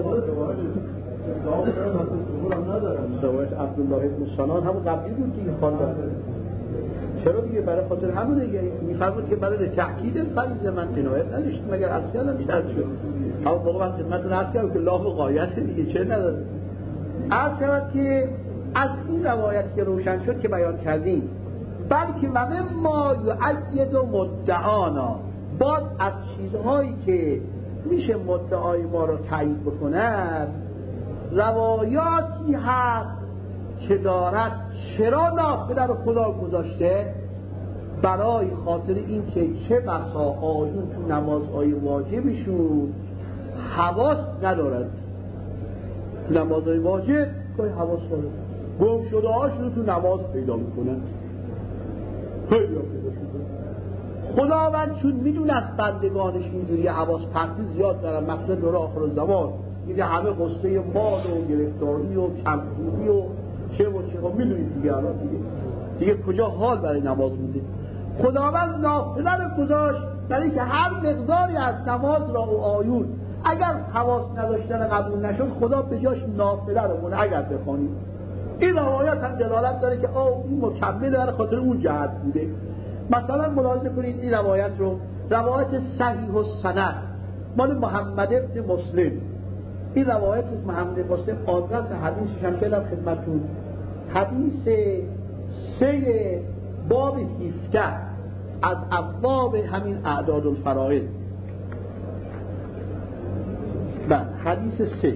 روایت عبدالله ابن سنان همون قبلی بود دیگه خواندن. چرا دیگه؟ برای خاطر همون دیگه میفرمود که برای تأکید فریضه من عنایت نداشت، مگر از کردم بیشتر شد. اما موقع من خدمتتون عرض کردم که لاف و غایت دیگه چه نداره. عرض شود که از این روایت که روشن شد که بیان کردیم، بلکه و مما یؤید مدعانا، باز از چیزهایی که میشه مدعای ما رو تایید بکنن روایاتی هست که دارد چرا نافله رو خدا گذاشته، برای خاطر این که چه بسا آیون تو نمازهای واجبشون حواس ندارد. تو نمازهای واجب که حواس دارد، گم شده هاشون تو نماز پیدا میکنن، خیلی پیدا شده. خداوند چون میدونه از بندگانش اینجوری حواس پرتی زیاد دارن، مخصوصا دور آخر الزمان دیگه همه قصه مال و گرفتاری و کمپوری و چه و چه و میدونید دیگه الان دیگه دیگه کجا حال برای نماز میده. خداوند نافله رو گذاشت برای که هر مقداری از نماز را و آیون اگر حواس نداشتن قبول نشد، خدا به جاش نافله رو مونه اگر بخوانید. این روایت هم دلالت داره که آه این مکمل برای خاطر اون جهت بوده. مثلا ملاحظه کنید این روایت رو، روایت صحیح السند مال محمد ابن مسلم. این روایت از محمد مسلم آدرس حدیثش هم بدم خدمتتون، حدیث سه باب هفده از ابواب همین اعداد الفرائض. بله حدیث سه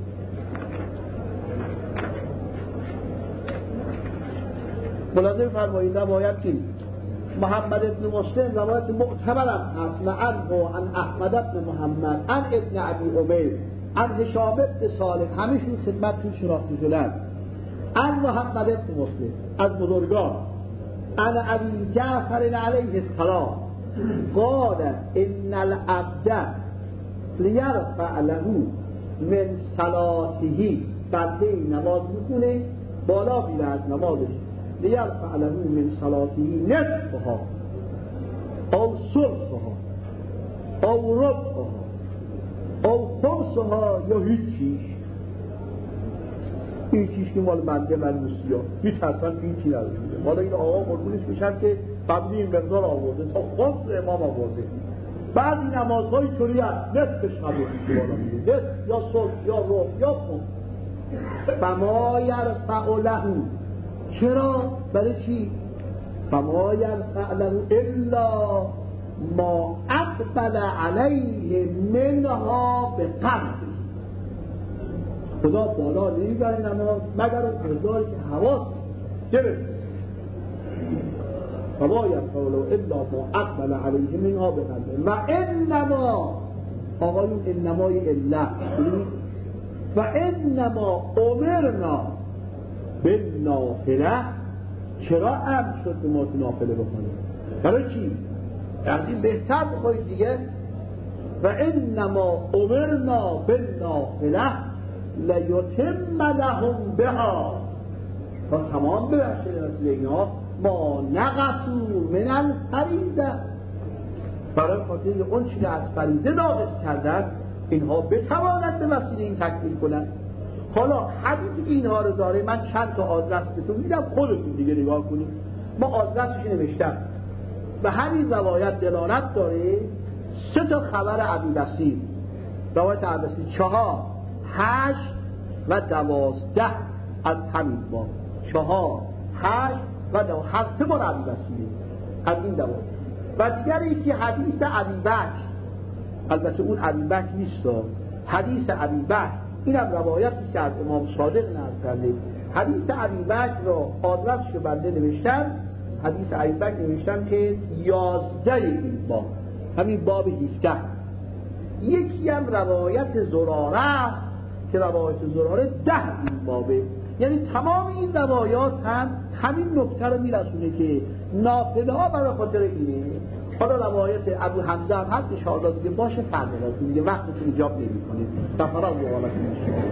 ملاحظه فرمایید. روایت این محمد ابن مسلم روایت معتبرم هست، عنه عن احمد ابن محمد عن ابن ابی عمیر عن هشام ابن صالح، همشون خدمتتون شناخته شدن. عن محمد ابن مسلم از بزرگان، عن ابی جعفر علیه السلام قال ان العبد لیرفع له من صلاته، بنده نماز میکنه بالا میره از نمازش، لیرفع له من صلاته نصفها او ثلثها او ربعها او خمسها یا هیچیش. این چیش که مال بنده من نیستی ها، هیچ اصلا هیچی نداشته. حالا این آقا قربونش میشن که بنده این مقدار آورده تا خمس امام آورده. بعد این نمازهای چوری هست نصفش نداشته بالا میگه، نصف یا ثلث یا ربع یا خمس. فما یرفع له، چرا؟ برای چی؟ فما یرفع له الا ما اقبل علیه منها به قلب. خدا بالا نمیبره نماز مگر اون مقداری که حواس گرفت. فما یرفع له الا ما اقبل علیه منها به قلب و انما، آقایون انمای الا و انما امرنا بالنافله، چرا امر شد که ما نافله بکنیم؟ برای چی؟ از این بهتر بخواهید دیگه. و انما امرنا بالنافله لیتم لهم بها، تا تمام ببخشه رسول اینا ما نقصوا من الفریضه، برای خاطر اون چیزی از فریضه ناقص کردن اینها بتوانند به وسیله این تکمیل کنند. حالا حدیثی که اینها رو داره، من چند تا آدرس بهتون میدم، خودتون دیگه نگاه کنید. ما آدرسش نوشتم. و همین روایت دلالت داره سه تا خبر ابی بصیر، روایت ابی بصیر چهار، هشت و دوازده از همین باب، چهار، هشت و دوازده، هر سه بار ابی بصیره از این دوازده. و دیگر یکی حدیث ابی بکر، البته اون ابی بکر نیست، حدیث ابی بکر اینم روایتی که از امام صادق نقل کرده. حدیث ابی بکر را آدرسش رو بنده نوشتم، حدیث ابی بکر نوشتم که یازده این باب، همین باب هفده. یکی هم روایت زراره است که روایت زراره ده این بابه. یعنی تمام این روایات هم همین نکته رو میرسونه که نافله ها برای خاطر اینه. حالا روایت ابو حمزه هم هست که شاءالله دیگه باشه فرمودن دیگه وقتتون ایجاب نمی‌کنه. سفرا مبارک باشه.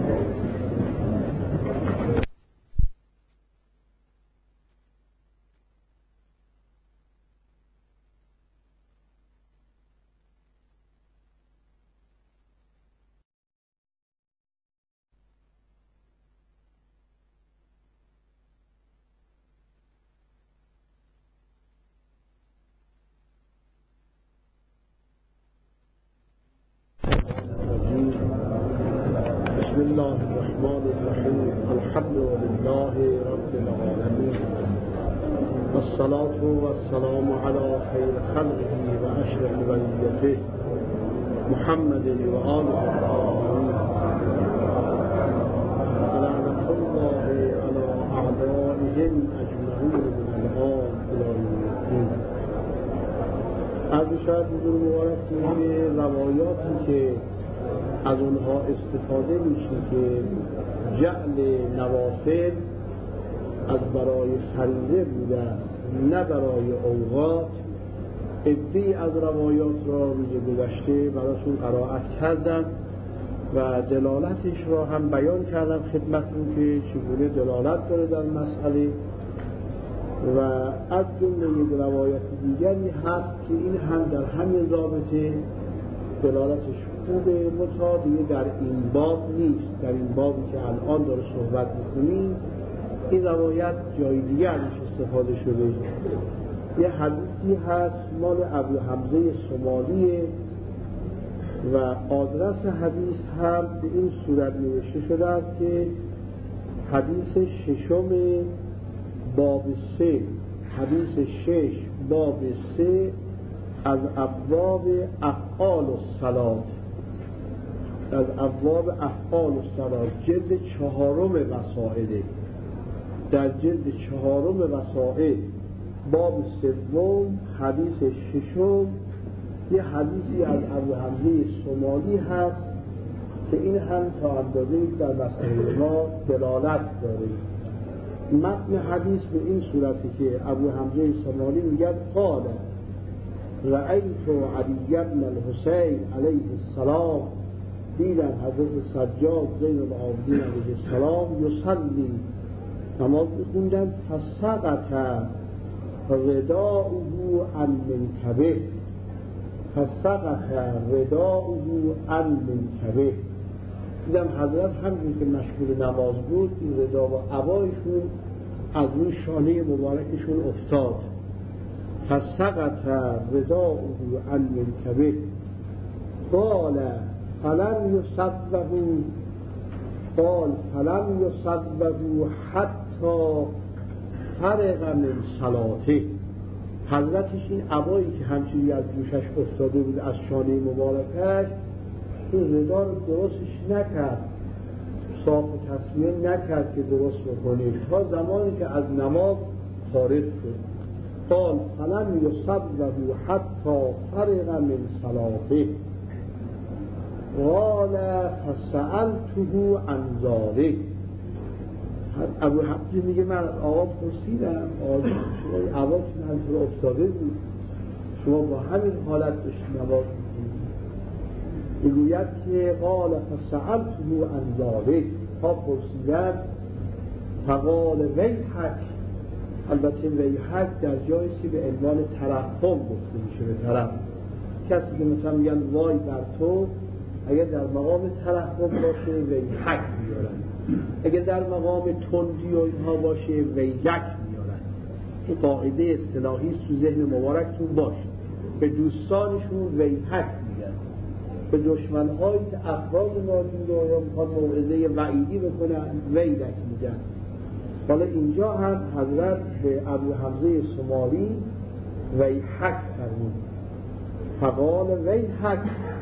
بسم الله الرحمن الرحیم. الحمد لله رب العالمین والصلاة والسلام على خیر خلقه و اشرف بریته محمد و آله الطاهرین. لعنة الله على اعدائهم اجمعین من الان الی یوم الدین. از شاید حضور مبارک که روایاتی که از اونها استفاده میشه که جعل نوافل از برای فریضه بوده است نه برای اوقات، عده‌ای از روایات را روز گذشته براتون قرائت کردم و دلالتش را هم بیان کردم خدمتتون که چگونه دلالت داره در مسئله. و از جمله یک روایت دیگری هست که این هم در همین رابطه دلالتش خوبه، متا دیگه در این باب نیست، در این بابی که الان داره صحبت میکنیم این روایت جای دیگه ازش استفاده شده. یه حدیثی هست مال ابو حمزه سمالیه و آدرس حدیث هم به این صورت نوشته شده است که حدیث ششم باب سه، حدیث شش باب سه از ابواب افعال الصلات، از ابواب افعال الصلات جلد چهارم وسائل، در جلد چهارم وسائل باب سوم حدیث ششم یه حدیثی از ابو حمزه سمالی هست که این هم تا اندازه‌ای در مسئله ما دلالت داره. متن حدیث به این صورتی که ابو حمزه سمالی میگه قال رأیت علی بن الحسین علیه السلام، دیدم حضرت سجاد زین العابدین علیه السلام یصلی نماز میخوندن فسقط رداؤه عن منکبه، فسقط رداؤه عن منکبه. دیدم حضرت همین که مشغول نماز بود این ردا و عبایشون از روی شانه مبارکشون افتاد. فسقط رداؤه عن منکبه قال فلم یصبه، قال فلم یصبه حتی فرغ من صلاته. حضرتش این عبایی که همچنین از دوشش افتاده بود از شانه مبارکش این ردا رو درستش نکرد، صاف و تصمیه نکرد که درست بکنه تا زمانی که از نماز خارج شد. قال فلم یصبه حتی فرغ من صلاته قال فسألته عن ذلك. ابو حمزه میگه من آقا پرسیدم آقا شما این عباتون همینطور افتاده بود، شما با همین حالت داشت نماز میکنید. میگوید که قال فسألته عن ذلك، تا پرسیدم فقال ویحک. البته ویحک در جاییست که به عنوان ترحم گفته میشه به طرف کسی که مثلا میگن وای بر تو، اگر در مقام ترحم باشه ویحک میارن. اگر در مقام تندی و اینها باشه ویلک میارن. این قاعده اصطلاحی تو ذهن مبارکتون باشه. به دوستانشون ویلک میگن، به دشمنهایی که افراد نادین رو یا میخوان موعظه وعیدی بکنن ویلک میگن. حالا اینجا هم حضرت به ابو حمزه سماری ویحک فرمود. فقال ویحک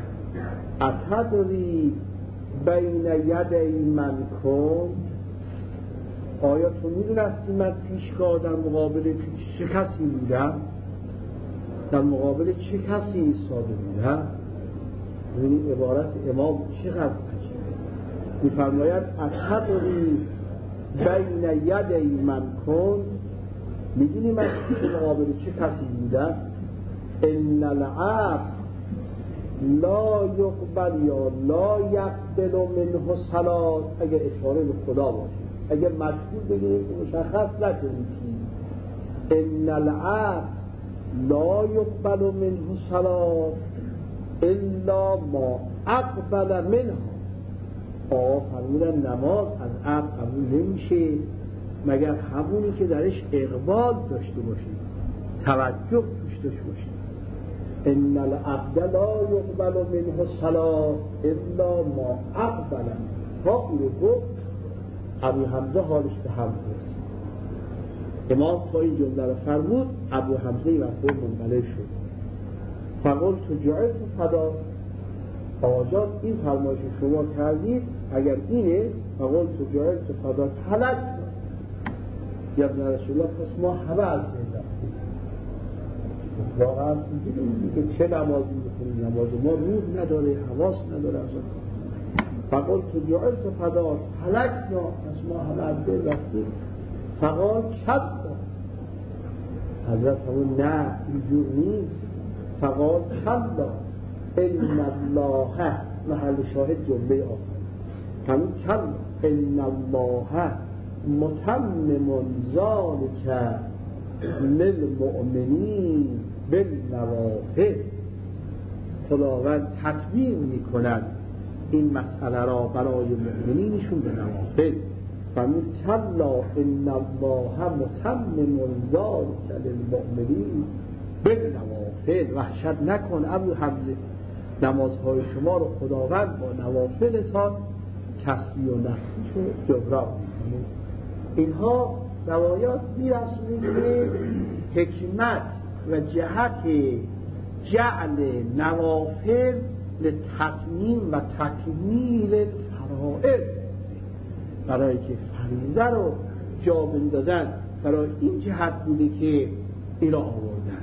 اتدری بین یدی من کن، آیا تو میدونستی من پیشگاه در مقابل چه کسی بودم؟ در مقابل چه کسی ایستاده بودم؟ این عبارت امام چقدر عجیبه. میفرماید اتدری بین یدی من کن، میدونی من در مقابل چه کسی بودم؟ ان العبد لا یقبل یا لا یقبل منه صلات. اگر اشاره به خدا باشه، اگر مشغول بگیریم مشخص نکنیم چی. ان العبد لا یقبل منه صلات الا ما اقبل منها. آقا فرمودن نماز از عبد قبول نمیشه مگر همونی که درش اقبال داشته باشی، توجه توش داشته باشی. ان العبد لا یقبل منه صلاة الا ما اقبل. تا اینو گفت ابو حمزه حالش به هم رسید. امام تا این جمله رو فرمود ابو حمزه مرفوع منقلب شد. فقلت جعلت فدا. آقا این فرمایش شما کردید اگر اینه فقلت جعلت فدا تلک یا ابن رسول الله پس ما همه از این رفتیم. واقعا اینجوری که چه نمازی بکنیم، نماز ما روح نداره، حواس نداره. از اون فقلت جعلت فدا تلکنا، پس ما همه از این رفتیم. فقال کذب. حضرت همون نه اینجور نیست. فقال کذب ان الله، محل شاهد جمله آخر همون کذب ان الله متمم ذلک للمؤمنین بالنوافل. خداوند تطبیق میکند این مسئله را برای مؤمنینشون به نوافل. فرمود کلا ان الله متمم ذلک للمؤمنین بالنوافل. وحشت نکن ابو حمزه، نمازهای شما رو خداوند با نوافلتان کسبی و نفسی رو جبران میکنه. اینها روایات میرسونه که حکمت و جهت جعل نوافل لتتمیم و تکمیل فرائض، برای که فریضه رو جا بندازن، برای این جهت بوده که این را آوردن.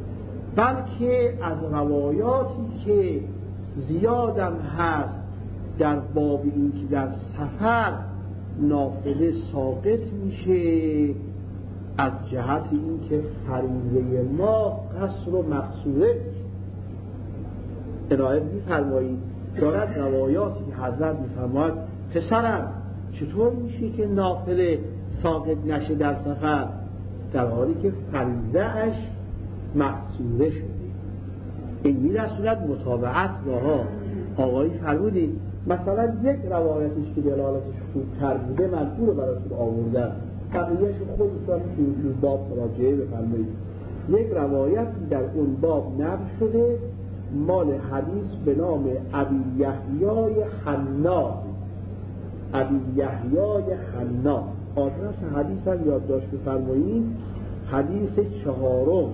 بلکه از روایاتی که زیادم هست در باب این که در سفر نافله ساقط میشه از جهت این که فریضه ما قصر و مقصوره میشه. عنایت میفرمایید دارد روایاتی که حضرت میفرماید پسرم چطور میشه که نافله ساقط نشه در سفر در حالی که فریضه اش مقصوره شده. این میرسوند متابعت راها. آقایی فرمودید مثلا یک روایتش که دلالتش خوبتر بوده من اون رو براتون آوردم، بقیهش خودتون توی باب مراجعه بفرمایید. یک روایتی در اون باب نقل شده مال حدیث به نام ابی یحیی حناد. ابی یحیی حناد آدرس حدیث هم یادداشت بفرمایید. حدیث چهارم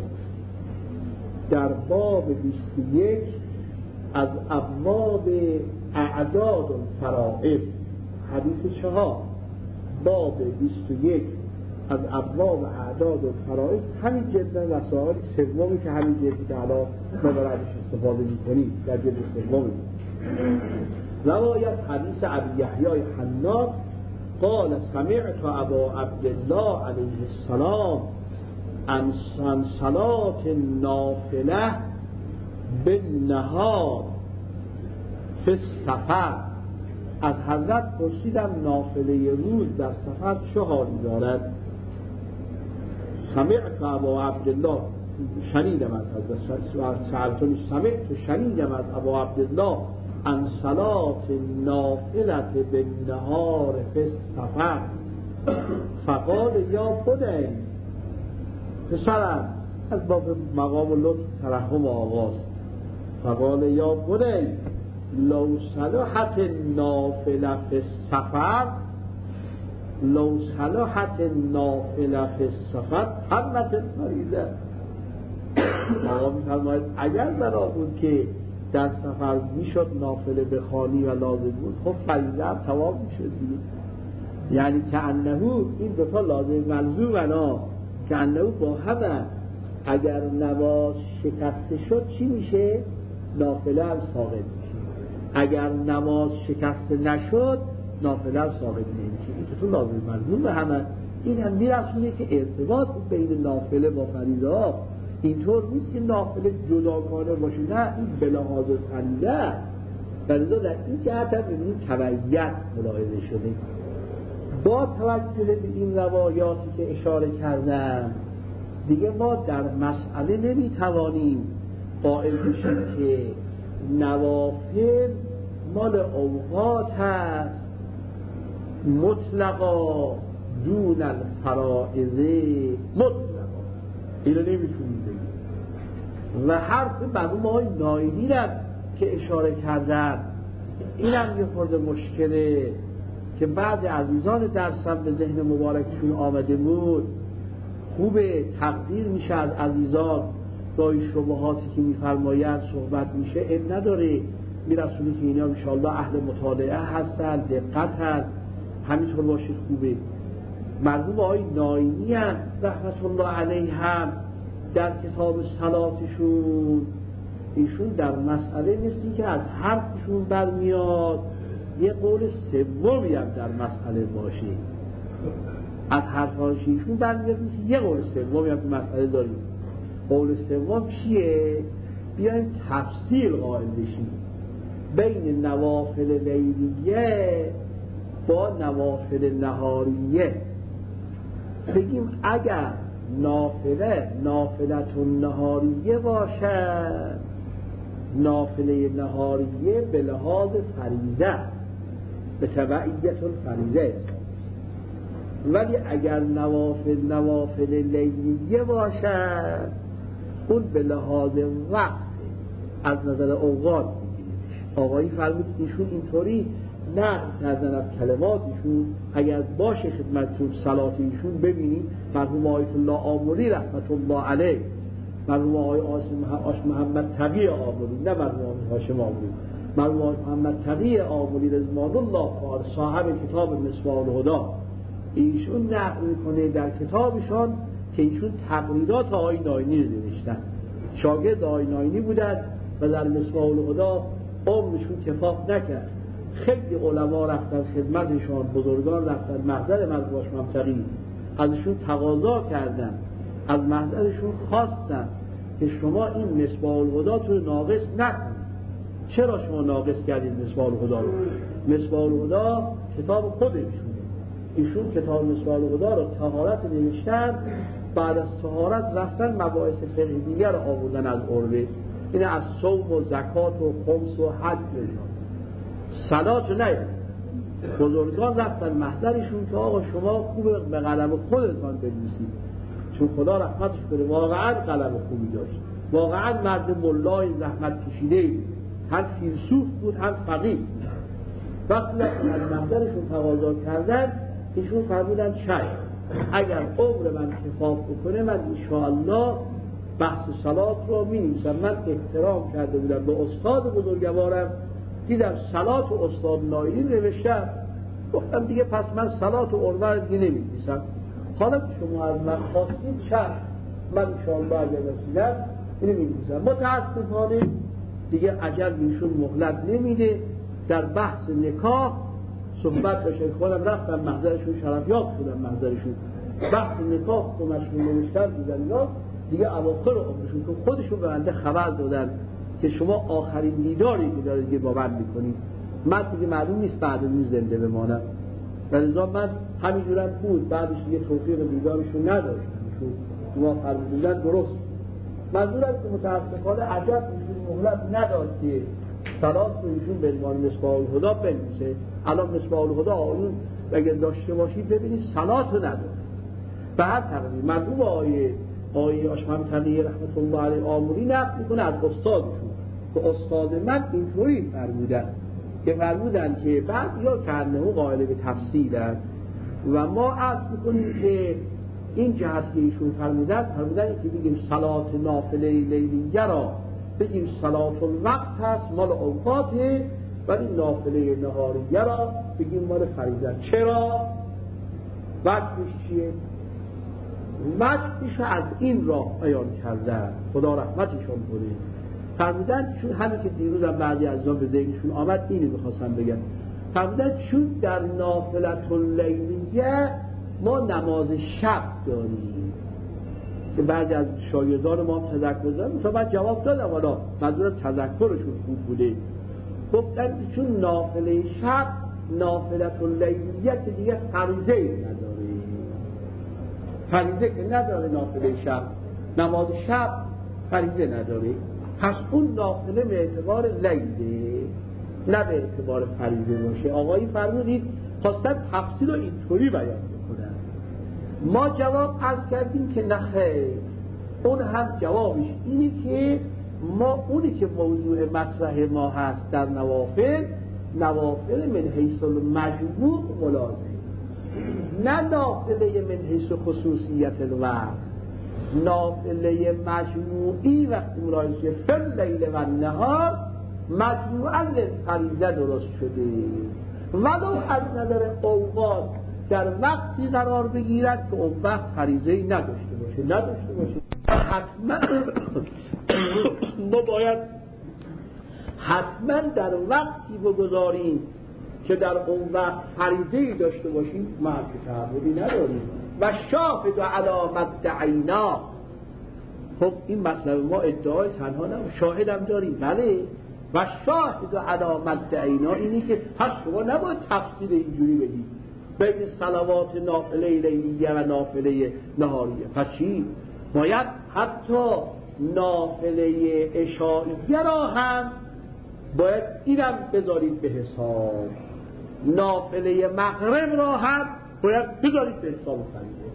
در باب بیست و یک از ابواب اعداد الفرائض. حدیث چهار باب بیست و یک از ابواب اعداد الفرائض، همین جلد وسائل سومی که همین جلدی که الان ما برایش استفاده می‌کنیم در جلد سومی. روایت حدیث ابی یحیی حناد قال سمعت ابا عبدالله علیه السلام عن صلاة النافله بالنهار فی السفر. از حضرت پرسیدم نافله روز در سفر چه حالی دارد؟ سمعت ابا عبدالله، شنیدم از حضرت سألتنی سمعت شنیدم از ابا عبدالله ان صلات نافلت بالنهار فی السفر فقال یا بنی، پسرم، از باب مقام و لطف ترحم آغاز، فقال یا بنی لو صلحت النافله فی السفر لو صلحت النافله فی السفر تمت الفریضه. آقا می‌فرماید اگر بنا بود که در سفر میشد نافله بخوانی و لازم بود، خب فریضه هم تمام میشد دیگه. یعنی که انه این دو تا لازم ملزوم انا که انه با همه، اگر نماز شکسته شد چی میشه؟ نافله هم ساقط میشه. اگر نماز شکسته نشد نافله هم ساقط نمیشه. این تو لازم ملزوم به همه. این هم میرسونه که ارتباط بین نافله با فریضه ها اینطور نیست که نافله جداگانه باشه، نه، این به لحاظ فریضه. فریضه در این جهت هم ببینیم تبعیت ملاحظه شده. با توجه به این روایاتی که اشاره کردم دیگه ما در مسئله نمیتوانیم قائل بشیم که نوافل مال اوقات هست مطلقا دون الفرائض مطلقا، اینو نمیتونیم بگیم. و حرف مرحوم آقای نایینی را که اشاره کردن اینم یه خورده مشکله که بعض عزیزان درسم به ذهن مبارکشون آمده بود. خوبه تقدیر میشه از عزیزان دای شبهاتی که میفرمایند صحبت میشه، این نداره، میرسونه که اینا انشاءالله اهل مطالعه هستن، دقتن، همینطور باشید. خوبه. مرحوم آقای نایینی هم رحمت الله علیه هم در کتاب صلاتشون ایشون در مسئله نیستی که از حرفشون برمیاد یه قول سومی هم در مسئله باشه. از حرفانش ایشون برمیاد نیست یه قول سومی هم در مسئله داریم. قول سوم چیه؟ بیایم تفصیل قائل بشیم بین نوافل لیلیه با نوافل نهاریه. بگیم اگر نافله نافلتون نهاریه باشد، نافله نهاریه به لحاظ فریضه به تبعیت الفریضه، ولی اگر نوافل نوافل لیلیه باشد اون به لحاظ وقت از نظر اوقات میگیریمش. آقایی فرمود ایشون اینطوری نقل کردن از کلماتشون. اگر باشه خدمتتون صلات ایشون ببینید، مرحوم آیت الله آملی رحمت الله علیه، مرحوم آقای آش محمد تقی آملی، نه مرحوم آقای هاشم آملی، مرحوم آقای محمد تقی آملی رضوان الله تعالی صاحب کتاب مصباح الهدی، ایشون نقل میکنه در کتابشان که ایشون تقریرات آقای نایینی رو نوشتن، شاگرد آقای نایینی بودن و در مصباح الهدی عمرشون کفاف نکرد. خیلی علما رفتن خدمتشان، بزرگان رفتن محضر مرحوم آش محمد تقی، ازشون تقاضا کردن، از محضرشون خواستن که شما این مصباح الهدی تو ناقص نکنید. چرا شما ناقص کردید مصباح الهدی رو؟ مصباح الهدی کتاب خودشونه. ایشون کتاب مصباح الهدی رو طهارت نوشتن، بعد از طهارت رفتن مباحث فقهی دیگر رو آوردن از عربه، این از صوم و زکات و خمس و حج بشن، صلات نه. بزرگان رفتن محضرشون که آقا شما خوب به قلم خودتان بنویسید، چون خدا رحمتش کنه واقعا قلم خوبی داشت، واقعا مرد ملای زحمت کشیده، هم فیلسوف بود هم فقیه. وقتی از محضرشون تقاضا کردن ایشون فرمودن چشم، اگر عمر من کفاف بکنه من انشاءالله بحث صلات رو می نویسم. من احترام کرده بودم به استاد بزرگوارم، دیدم صلات و استاد نایینی نوشتم، گفتم دیگه پس من صلات و عربه دیگه نمی نویسم. حالا که شما از من خواستید چشم، من انشاءالله اگر رسیدم اینو می نویسم. متاسفانه دیگه عجل ایشون مهلت نمیده. در بحث نکاح صحبت بشه، خودم رفتم محضرشون، شرفیاب شدم محضرشون، بحث نکاح خودشون نوشتن دیدن یا دیگه اواخر عمرشون که خودشون به بنده خبر دادن که شما آخرین دیداری که دارید دیگه باور میکنید، من دیگه معلوم نیست بعد این زنده بمانم. لذا من همینجورم بود، بعدش دیگه توفیق دیدارشون نداشتم، شما فرمودن درست. منظورم که متاسفانه عجب ایشون مهلت نداد که صلات رو ایشون به عنوان مصباح الهدی بنویسه. الان مصباح الهدی آیون اگه داشته باشید ببینید صلات رو نداره. به هر تقدیر مرحوم آیه آیه آشمم تقیه رحمت الله علیه آموری نقل میکنه از استادشون که استاد من اینطوری فرمودن که فرمودن که بعد یا کنه قائل به تفصیلن و ما عرض میکنیم که این جهت که ایشون فرمودن فرمودن که بگیم صلات نافله لیلیه را بگیم صلات الوقت هست مال اوقاته، ولی نافله نهاریه را بگیم مال فریضه. چرا؟ وقتش چیه؟ وقتش از این راه بیان کردن، خدا رحمتشون کنه. فرمودن چون همین که دیروز هم بعضی از آن به ذهنشون آمد اینو میخواستم بگم، فرمودن چون در نافله اللیلیه ما نماز شب داریم که بعضی از شاگردان ما هم تذکر دارن، تا بعد جواب دادم حالا منظورم تذکرشون خوب بوده، گفتن چون نافله شب نافله اللیلیه که دیگه فریضه نداره، فریضه که نداره نافله شب، نماز شب فریضه نداره، پس اون نافله به اعتبار لیله نه به اعتبار فریضه باشه. آقایی فرمودید خواستن تفصیل رو اینطوری بیان بکنن، ما جواب عرض کردیم که نخیر، اون هم جوابش اینی که ما اونی که موضوع مطرح ما هست در نوافل، نوافل من حیث المجموع ملازم، نه نافله من حیث خصوصیت الوقت. نافله مجموعی وقتی ملاحظه فل لیل و نهار مجموعا للفریضه درست شده، ولو از نظر اوقات در وقتی قرار بگیرد که اون وقت فریضه‌ای نداشته باشه نداشته باشه حتما ما باید حتما در وقتی بگذاریم که در اون وقت فریضه‌ای داشته باشیم، ما هم که تعبدی نداریم. و شاهد علامت دعینا، خب این مطلب ما ادعای تنها نه، شاهدم داریم بله، و شاهد علامت دعینا اینی که پس شما نباید تفصیل اینجوری بدید بین صلوات نافله لیلیه و نافله نهاریه. پس چی؟ باید حتی نافله عشائیه را هم باید اینم بذارید به حساب، نافله مغرب را هم باید بذارید به حساب فریضه.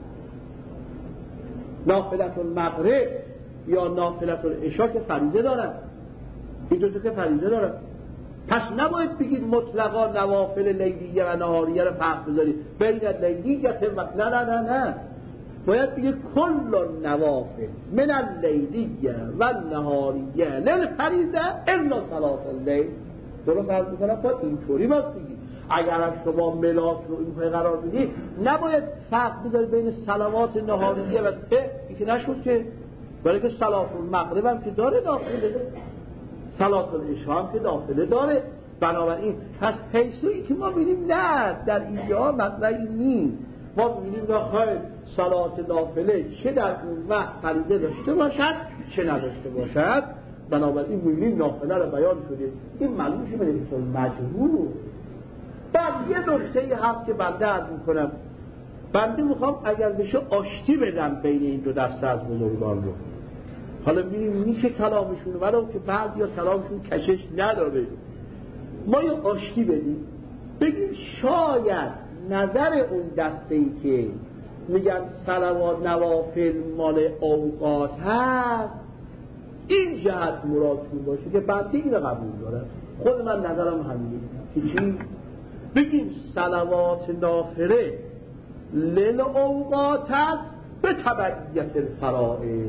نافله المغرب یا نافله العشاء که فریضه دارن، این دو تا که فریضه دارن، پس نباید بگید مطلقا نوافل لیلیه و نهاریه رو فرق بذارید بین لیلیه و نه نه نه نه، باید بگید کل نوافل من اللیلیه و نهاریه للفریضه الا صلاة اللیل. درست عرض میکنم با اینطوری باید بگید. اگر از شما ملاک رو این قرار بدید نباید فرق بذارید بین صلوات نهاریه و این که نشد که، ولی که صلاة المغرب هم که داره داخله، صلاة العشاء هم که داخله داره. بنابراین پس پیسویی که ما می‌بینیم نه در اینجا مطلعی نیست، ما می‌بینیم نه خواهد صلاة نافله چه در اون وقت فریضه داشته باشد چه نداشته باشد، بنابراین می‌بینیم نافله رو بیان شده، این معلوم میشه به نفس مجموع. بعد یه نکته هست که بنده عرض می‌کنم، بنده می‌خوام اگر بشه آشتی بدم بین این دو دسته از بزرگان رو. حالا می‌بینیم میشه کلامشون، ولو که بعضی یا کلامشون کشش نداره، ما یه آشتی بدیم بگیم شاید نظر اون دسته‌ای که میگن صلوات نوافل مال اوقات هست این جهت مرادشون باشه که بنده اینو قبول دارم. خود من نظرم همینه که چی؟ بگیم صلوات نافله لیل اوقات هست به تبعیت الفرائض،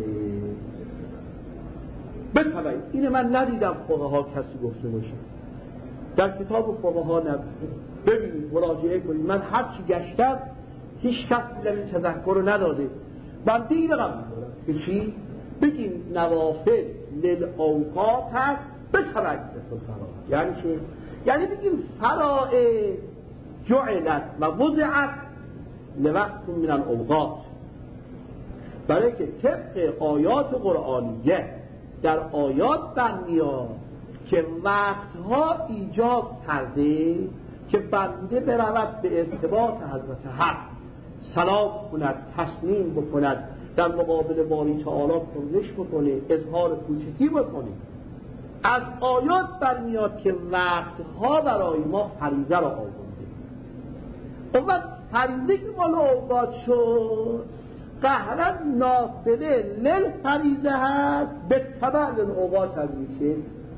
به تبعیت. اینه من ندیدم فقها کسی گفته باشه، در کتاب فقها نبود. ببینید مراجعه کنید، من هر چی گشتم هیچ کس دیدم این تذکر رو نداده. بنده این قبول دارم که چی؟ بگیم نوافل للأوقات هست به تبعیت الفرائض. یعنی چی؟ یعنی بگیم فرائض جعلت و وضعت لوقت من الاوقات، برای که طبق آیات قرآنیه در آیات برمیاد که وقتها ایجاب کرده که بنده برود به ارتباط حضرت حق سلام کند، تسلیم بکند، در مقابل باری تعالی کنش بکنه، اظهار کوچکی بکنه. از آیات برمیاد که وقتها برای ما فریضه را آورده. اون وقت فریضه که مال اوقات شد قهرا نافله لل فریضه هست به تبع لل اوقات هم میشه.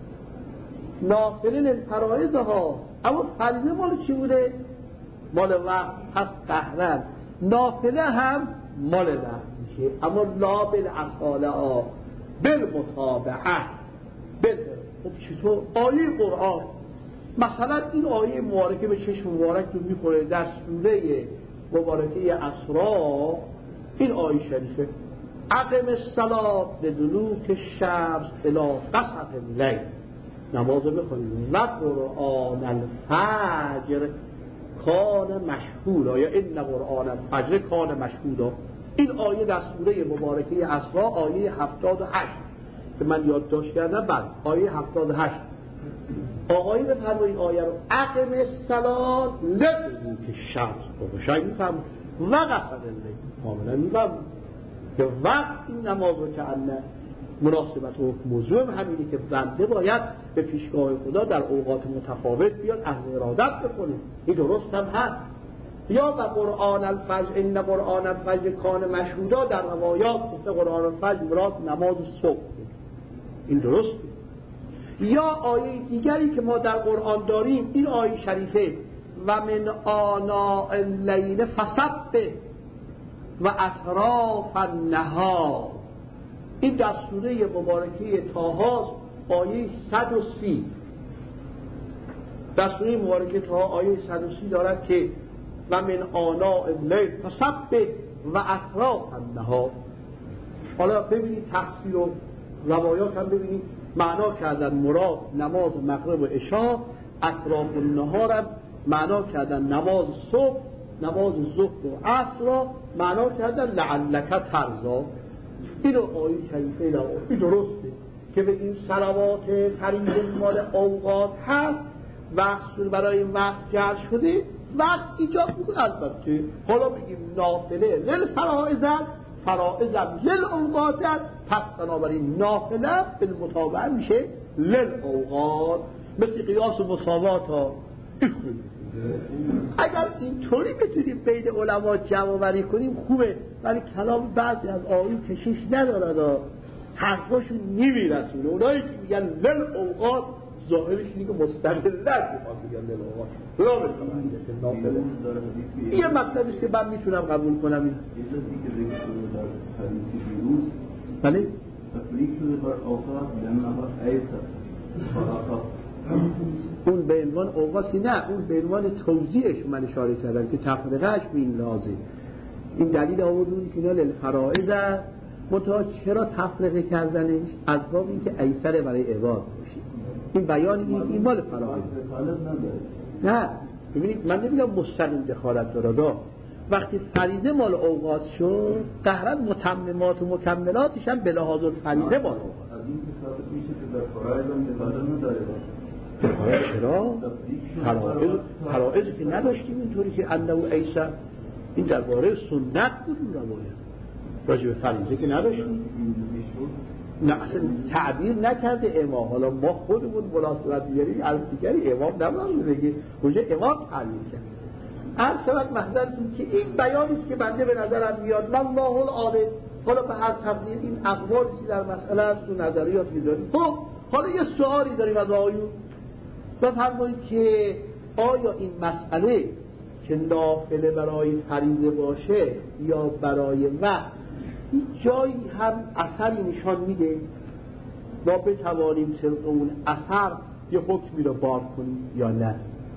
نافله لل فرائض ها، اما فریضه مال چی بوده؟ مال وقت. پس قهرا نافله هم مال وقت میشه، اما لا بالاصاله ها بالمتابعه. خب چطور؟ آیه قرآن مثلا این آیه مبارکه به چشم مبارک رو میخوره در سوره مبارکه اسراء. این آیه شریفه اقم الصلاة لدلوک الشمس الی غسق اللیل، نماز بخونید و قرآن الفجر کان مشهودا یا ان قرآن الفجر کان مشهودا. این آیه در سوره مبارکه اسراء آیه هفتاد و هشت که من یادداشت کردم. بعد آیه هفتاد و هشت آقایی بفرمایید آیه رو اقم الصلاة لدلوک الشمس. خب شاید میفهمید و غسق اللیل کاملا میفهمید که وقت این نماز رو که انه مناسبت و موضوع همینه که بنده باید به پیشگاه خدا در اوقات متفاوت بیاد اهل ارادت بکنه. این درست هم هست. یا و قرآن الفجر ان قرآن الفجر کان مشهودا در روایات گفته قرآن الفجر مراد نماز صبح. این درسته. یا آیه دیگری که ما در قرآن داریم این آیه شریفه و من آناء اللیل فسبح و اطراف النهار. این در سوره مبارکه طه آیه صد و سی. در سوره مبارکه طه آیه صد و سی دارد که و من آناء اللیل فسبح و اطراف النهار. حالا ببینید تفسیر و روایات هم ببینید معنا کردن مراد نماز مغرب و عشاء، اطراف النهار هم معنا کردن نماز صبح، نماز ظهر و عصر را معنا کردن لعلک ترضی. اینو آیه شریفه داره. این درسته که به این صلوات فریضه مال اوقات هست، وقت برای وقت جعل شده، وقت ایجاد میکنه. البته حالا بگیم نافله لل فرائض فرائض لل اوقات، پس بنابراین نافله بالمتابعه میشه لل اوقات، مثل قیاس و مساوات ها. اگر اینطوری بتونیم بین علما جمع آوری کنیم خوبه، ولی کلام بعضی از آیون کشش ندارد، حرفاشون نمیرسونه. اونایی که میگن لل اوقات ظاهرش اینه که مستقلت میخواد میگن لل اوقات را بکنم. یه مطلبیست که من میتونم قبول کنم. این بله؟ تفریق شده بر اوقات لنها ایسا اون به عنوان اوقاتی نه، اون به عنوان توضیحش من اشاره کردم که تفریقش به این لازم. این دلیل آوردون که اینا للفرائض است. منتها چرا تفریقه کردنش؟ از باب این که ایسر برای عباد باشید. این بیان این این مال فرائض نه. ببینید من نمیگم مستقیم دخالت داره. وقتی فریضه مال اوقات شد قهرا متممات و مکملاتش هم به لحاظ الفریضه مال اوقات. از این که ثابت میشه که در فرائض هم دخالت نداره. چرا؟ فرائض فرائضی که نداشتیم اینطوری که انه ایسا، این درباره سنت بود. اون روایت راجع به فریضه که نداشتیم. نه اصلا تعبیر نکرده امام. حالا ما خودمون مناسبت بیاریم از دیگری امام نمازه بگه کجا امام تعبیر کرد. هر شود محضرتون که این بیانیست که بنده به نظرم میاد من الله العاده. حالا به هر تقدیر این اقوالی در مسئله است و نظریات میذاریم. خب حالا یه سوالی داریم از آیون. بفرمایید که آیا این مسئله که نافله برای فریضه باشه یا برای وقت این جایی هم اثری نشان میده ما بتوانیم طبق اون اثر یه حکمی رو بار کنیم یا نه؟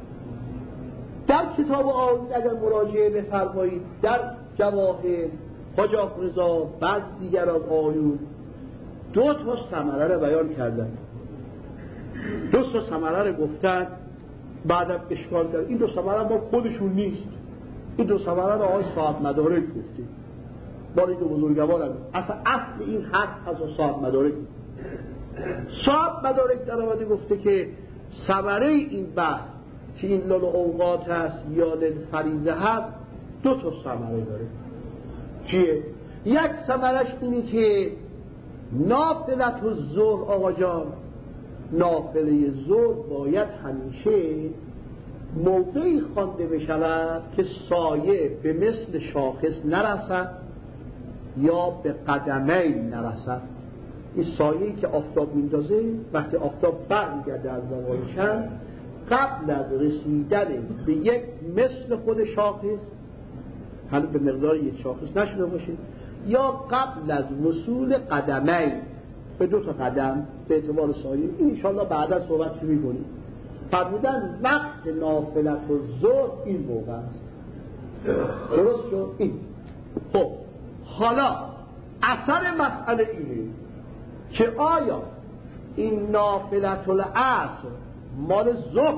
در کتاب آیون اگر مراجعه بفرمایید در جواهر حاج آقا رضا بعض دیگر از آیون دو تا ثمره رو بیان کردن. دو تا ثمره رو گفتن، بعدم اشکال کرد این دو ثمره ما خودشون نیست. این دو ثمره رو آقای صاحب مدارک گفته. باری که بزرگوار هم اصلا اصل این حرف از صاحب مدارک. صاحب مدارک در آمده گفته که ثمره این بحث که این لال اوقات هست یا لال فریضه هست دو تا ثمره داره. چیه؟ یک ثمرش اینه که نافلت الظهر آقا جان نافله ظهر باید همیشه موقعی خوانده بشود که سایه به مثل شاخص نرسد یا به قدمین نرسد. این سایه‌ای که آفتاب میندازه وقتی آفتاب برمیگرده از زوال شب، قبل از رسیدن به یک مثل خود شاخص، هنوز به مقدار یک شاخص نشده باشه، یا قبل از وصول قدمین به دو تا قدم به اعتبار سایه. این انشاءالله بعدا صحبت می‌کنیم. فرمودن وقت نافلت الظهر این موقع است. درست شد؟ این. خب حالا اثر مسئله اینه که آیا این نافلت العصر مال ظهر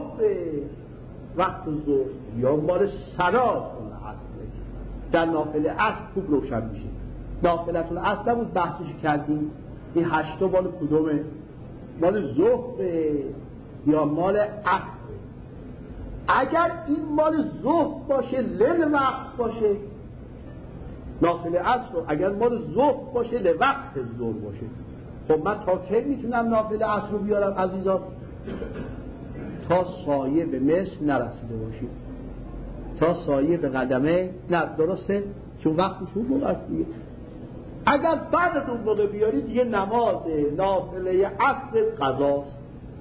وقت ظهر یا مال صلات العصر؟ در نافله عصر خوب روشن میشه. نافلت العصر نبود بحثش کردیم این هشتا مال کدومه؟ مال ظهر یا مال عصر؟ اگر این مال ظهر باشه لیل وقت باشه، نافله عصر اگر مال ظهر باشه لیل وقت ظهر باشه، خب من تا کی میتونم نافله عصر رو بیارم عزیزان؟ تا سایه به مثل نرسیده باشی، تا سایه به قدمه نه. درسته؟ چون وقتش اون موقع است دیگه. اگر بعد از اون موقع بیاری دیگه نماز نافله عصر قضاست.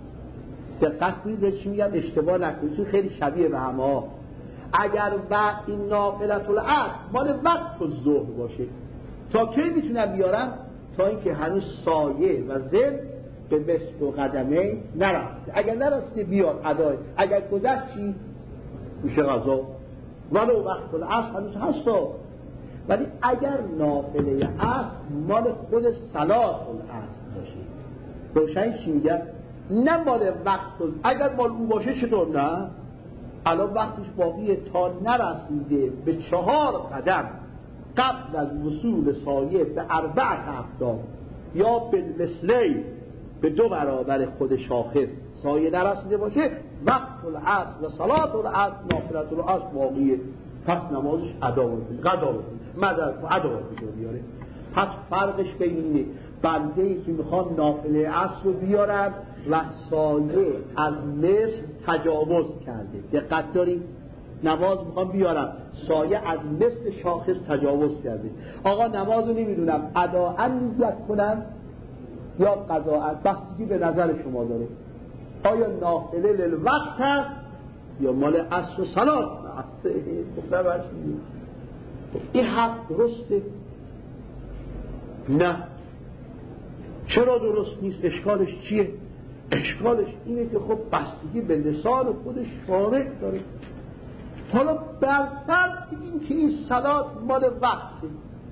دقت کنید چی میگم، اشتباه نکنید، خیلی شبیه به هم ها. اگر و این نافلت العصر مال وقت الظهر باشه، تا کی میتونم بیارم؟ تا اینکه هنوز سایه و ظل به مثل و قدمه نرسته. اگر نرسته بیار ادای، اگر گذشت چی؟ میشه قضا. ولو وقت العصر هنوز هستا. ولی اگر نافله عصر مال خود صلات العصر باشه، روشن چی میگم؟ نه مال وقت. اگر مال اون باشه چطور نه؟ الان وقتش باقیه تا نرسیده به چهار قدم قبل از وصول سایه به اربع اقدام یا به مثلی به دو برابر خود شاخص سایه نرسیده باشه، وقت العصر و صلات العصر نافلت العصر باقیه. پس نمازش ادا بکنه، قضا بکنه، مدد و ادا بکنه بیاره. پس فرقش بین اینه، بنده‌ای که میخوان نافله عصر رو بیارن و سایه از مثل تجاوز کرده. دقت داریم؟ نماز میخوام بیارم، سایه از مثل شاخص تجاوز کرده. آقا نماز رو نمیدونم اداء نیت کنم یا قضاء، بستگی به نظر شما داره. آیا نافله للوقت هست یا مال عصر و صلات؟ این حق درسته؟ نه. چرا درست نیست؟ اشکالش چیه؟ اشکالش اینه که خب بستگی به لسان خود شارع داره. حالا برفرض بگیم که این صلات مال وقته،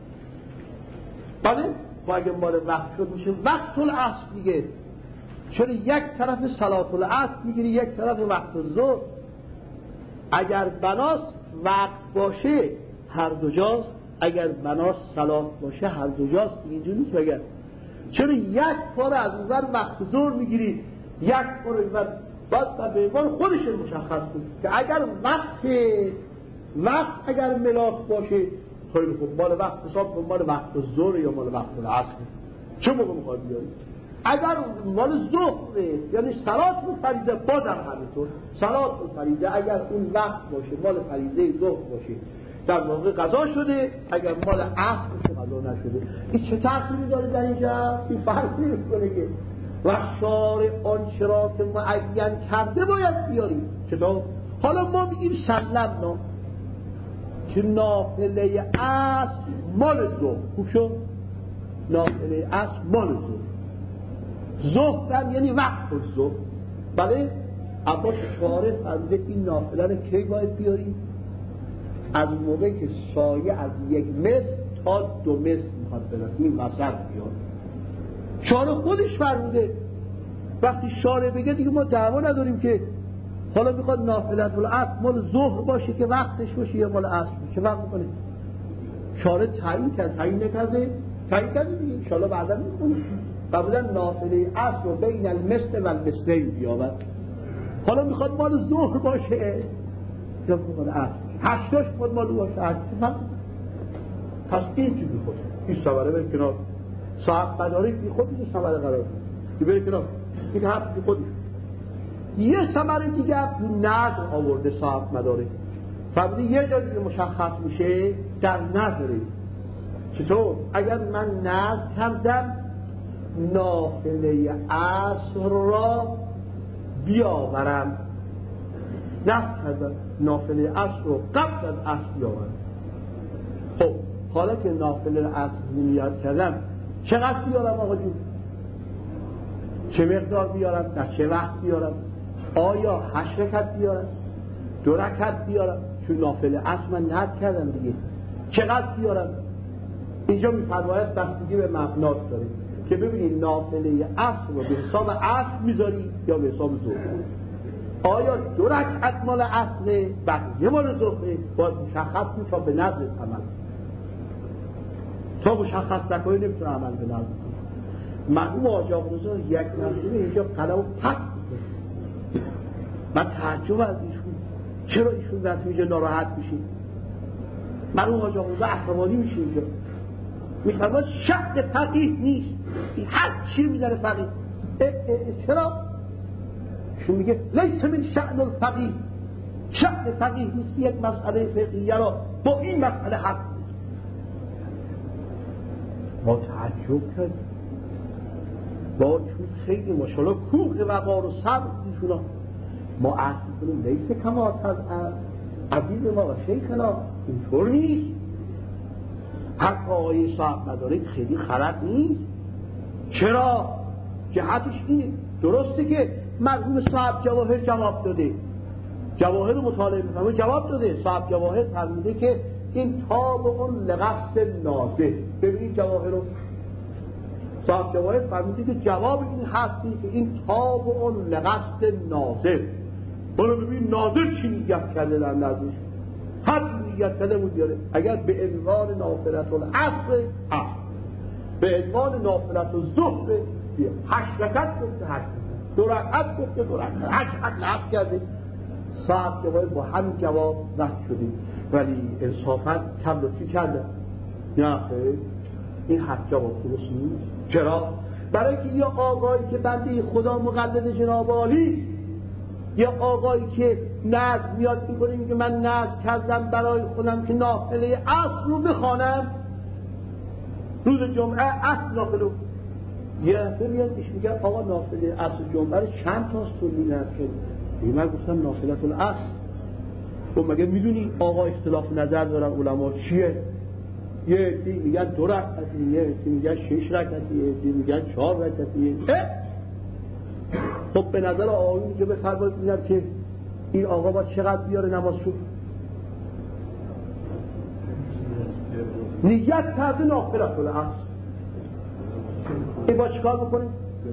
بله؟ و اگه مال وقت شد میشه وقت العصر دیگه. چون یک طرف صلات العصر میگیری، یک طرف وقت الظهر. اگر بناس وقت باشه هر دو جاست، اگر بناس صلات باشه هر دو جاست. اینجوری نیست مگر؟ چون یک پاره از اون ور وقت ظهر میگیری، یک پاره اینور، باید به عنوان خودش مشخص بود که اگر وقت وقت اگر ملاک باشه خیلی خوب، مال وقت حساب کن مال وقت ظهر یا مال وقت العصر. چه موقع میخواد بیاری؟ اگر مال ظهر یعنی صلات فریضه بازم همینطور، صلات فریضه اگر اون وقت باشه مال فریضه ظهر باشه در واقع قضا شده، اگر مال عصر باشه قضا نشده. این چه تأثیری داره در اینجا؟ این فرق نمی‌کنه که و شارع آنچه را که معین کرده باید بیاریم. چطور؟ حالا ما میگیم سلمنا که نافله عصر مال ظهر. خوب شد؟ نافله عصر مال ظهر، ظهر یعنی وقت ظهر، بله؟ اما شارع فرموده این نافله رو کی باید بیاریم؟ از موقعی که سایه از یک متر تا دو متر میخواد برسه، این وسط بیاد. شارع خودش فرموده. وقتی شارع بگه دیگه ما دعوا نداریم که حالا میخواد نافلت العصر مال ظهر باشه که وقتش باشه یا مال عصر باشه، وقت میکنه. شارع تعیین کرد، تعیین نکرده، تعیین کرده دیگه، ان شاءالله بعدا میکنه. فرمودن نافله عصر رو بین المثل و المثلین بیاورد. حالا میخواد مال ظهر باشه یا مال عصر، هشتاش خود مال باشه عصر. پس این چی بیخود؟ این سواره بره کنار، صاحب مدارک بیخود این سواره قرار بره کنار. این حرف خودش. یه ثمره دیگه تو نظر آورده صاحب مداره فرموده یه جا دیگه مشخص میشه در نظره. چطور؟ اگر من نظر کردم نافله عصر را بیاورم، نظر کردم نافله عصر رو قبل از عصر بیاورم. خب حالا که نافله عصر نیت کردم چقدر بیارم آقا جون؟ چه مقدار بیارم؟ در چه وقت بیارم؟ آیا هشت رکعت بیارم؟ دو رکعت بیارم؟ چون نافله عصر من نظر کردم دیگه. چقدر بیارم؟ اینجا میفرماید بستگی به مبنا داره که ببینید نافله عصر رو به حساب عصر میذاری یا به حساب ظهر. آیا دو رکعت مال عصر بقیه مال ظهر؟ باید مشخص کنی تا به نظر عمل. تا مشخص نکنی نمیتونه عمل به نظر کنی. مرحوم حاج آقا رضا یک مرتبه اینجا قلم پک میکنه. من تعجب از ایشون، چرا ایشون وقتی اینجا ناراحت میشه؟ مرحوم حاج آقا رضا عصبانی میشه اینجا. میفرماید شأن فقیه نیست، هر چی میذاره فقیه. چرا؟ شون میگه لیس من شأن الفقیه، شأن فقیه نیست یک مسئله فقهیه را با این مسئله حق نیست. ما تعجب کردیم با چون خیلی ماشاءالله کوه وقار و صبر ایشونا ما عرض کنیم لیس کما تزعم عزیز ما و شیخنا اینطور نیست. حتی آیه صاحب مدارک خیلی خرد نیست. چرا؟ جهتش اینه درسته که مرحوم صاحب جواهر جواب داده، جواهر مطالعه میکنه جواب داده. صاحب جواهر فرموده که این تابع لقصد نازل. ببینید جواهر رو صاحب جواهر فرموده که جواب این حرفی که این تابع لقصد نازل. برو ببین نازل چی نیت کرده در نظرش، هر نیت کرده بود بیاره. اگر به عنوان نافلت العصر عصر، به عنوان نافلت الظهر بیاره. هشت رکعت گفته هشت، دو رکعت گفته دو رکعت، هشت رکعت لحظ کرده. صاحب جواهر با همین جواب رد شده. ولی انصافا کم رو چی کرده؟ نه خیلی این حد جواب درست نیست. چرا؟ برای که یه آقایی که بنده خدا مقلد جناب عالی، یه آقایی که نظر میاد میکنه میگه من نظر کردم برای خودم که نافله عصر رو بخوانم روز جمعه عصر نافله. یه دفعه میاد ایش میگه آقا نافله عصر جمعه رو چند تاست تو می نظر کردی؟ من گفتم نافلت العصر. خب مگه میدونی آقا اختلاف نظر دارن علما چیه؟ یه عده میگن دو رکعتی، یه عده میگن شش رکعتی، یه عده میگن چهار رکعتی. خب به نظر آقایون که بفرمایید میدم که این آقا با چقدر بیاره نماز رو؟ نیت کرده نافلت العصر. این با چیکار بکنه؟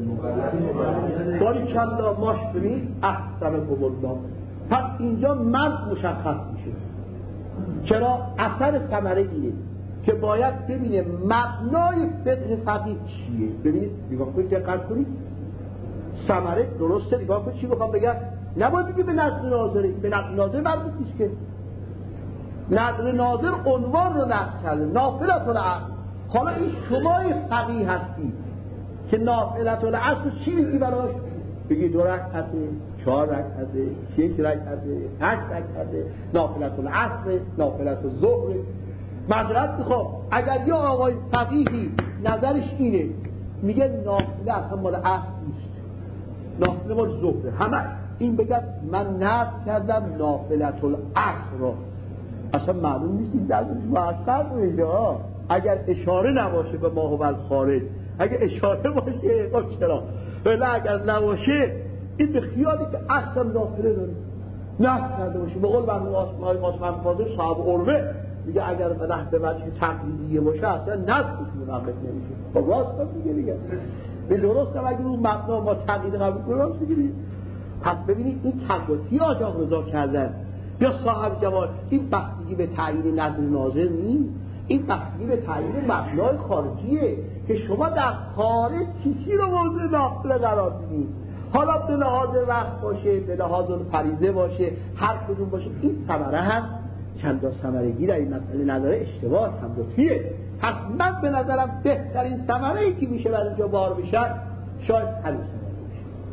باری کلا ماش ببین احسن الله. پس اینجا مرد مشخص میشه. چرا؟ اثر ثمره اینه که باید ببینه مبنای فقه فقیه چیه. ببینید نگاه کنید دقت کنید ثمره درسته. نگاه کنید چی میخوام بگم. نباید بگی به نظر ناظره، به نظر ناظر مربوط نیست که. نظر ناظر عنوان رو نظر کرده نافلت العصر. حالا این شمای فقیه هستی که نافلت العصر چی میگی براش؟ بگی دو رکعته، چهار رکعته، شش رکعته، هشت رکعته، نافلت العصر، نافلت الظهر. معذرت میخوام اگر یه آقای فقیهی نظرش اینه میگه نافله اصلا مال عصر نیست، نافله مال ظهره، همه این بگه من نظر کردم نافلت العصر رو، اصلا معلوم نیست این درش محقق میشه. اگر اشاره نباشه به ما و الخارج، اگر اشاره باشه خب چرا؟ ولی اگر نباشه این به خیالی که اصلا نافله داره نظر کرده باشه. به قول مرحوم عثمان فاضل صاحب عروه میگه اگر به نحو وجه تقلیدیه باشه اصلا نظرش منعقد نمیشه. خب راست میگه دیگه. به درست هم اگر اون مبنا ما تقلید قبول کنیم راست میگه. پس ببینید این تفاوتی حاج آقا رضا کردن یا صاحب جواد، این بستگی به تعیین نظر ناظر نیست، این بستگی به تعیین مبنای خارجیه که شما در خارج چیزی رو موضوع نافله قرار میدید. حالا به لحاظ وقت باشه، به لحاظ فریضه باشه، هر کدوم باشه، این ثمره هم چندان ثمرگی در این مسئله نداره، اشتباه تفاوتیه. پس من به نظرم بهترین ثمره‌ای که میشه برای اینجا بار بشه شاید همین ثمره باشه.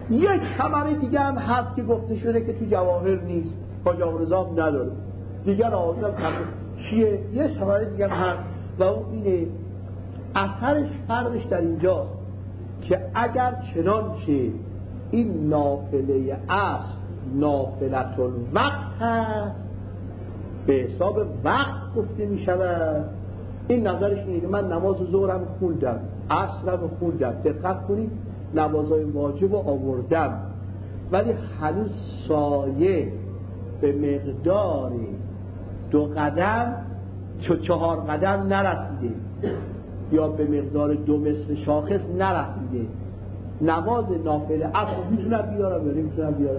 یک ثمره دیگه هم هست که گفته شده که تو جواهر نیست، حاج آقارضا نداره، دیگر آوردم چیه؟ یه ثمره دیگه هم هست و اون اینه اثرش فرقش در اینجاست که اگر چنانچه این نافله اصل نافلت الوقت هست به حساب وقت گفته می شود، این نظرش اینه. من نماز ظهرم خوندم، عصرم خوندم، دقت کنید نمازهای واجب رو آوردم، ولی هنوز سایه به مقدار دو قدم چو چهار قدم نرسیده یا به مقدار دو مثل شاخص نرسیده. نماز نافله اصلا میتونم بیارم یا نمیتونم بیارم؟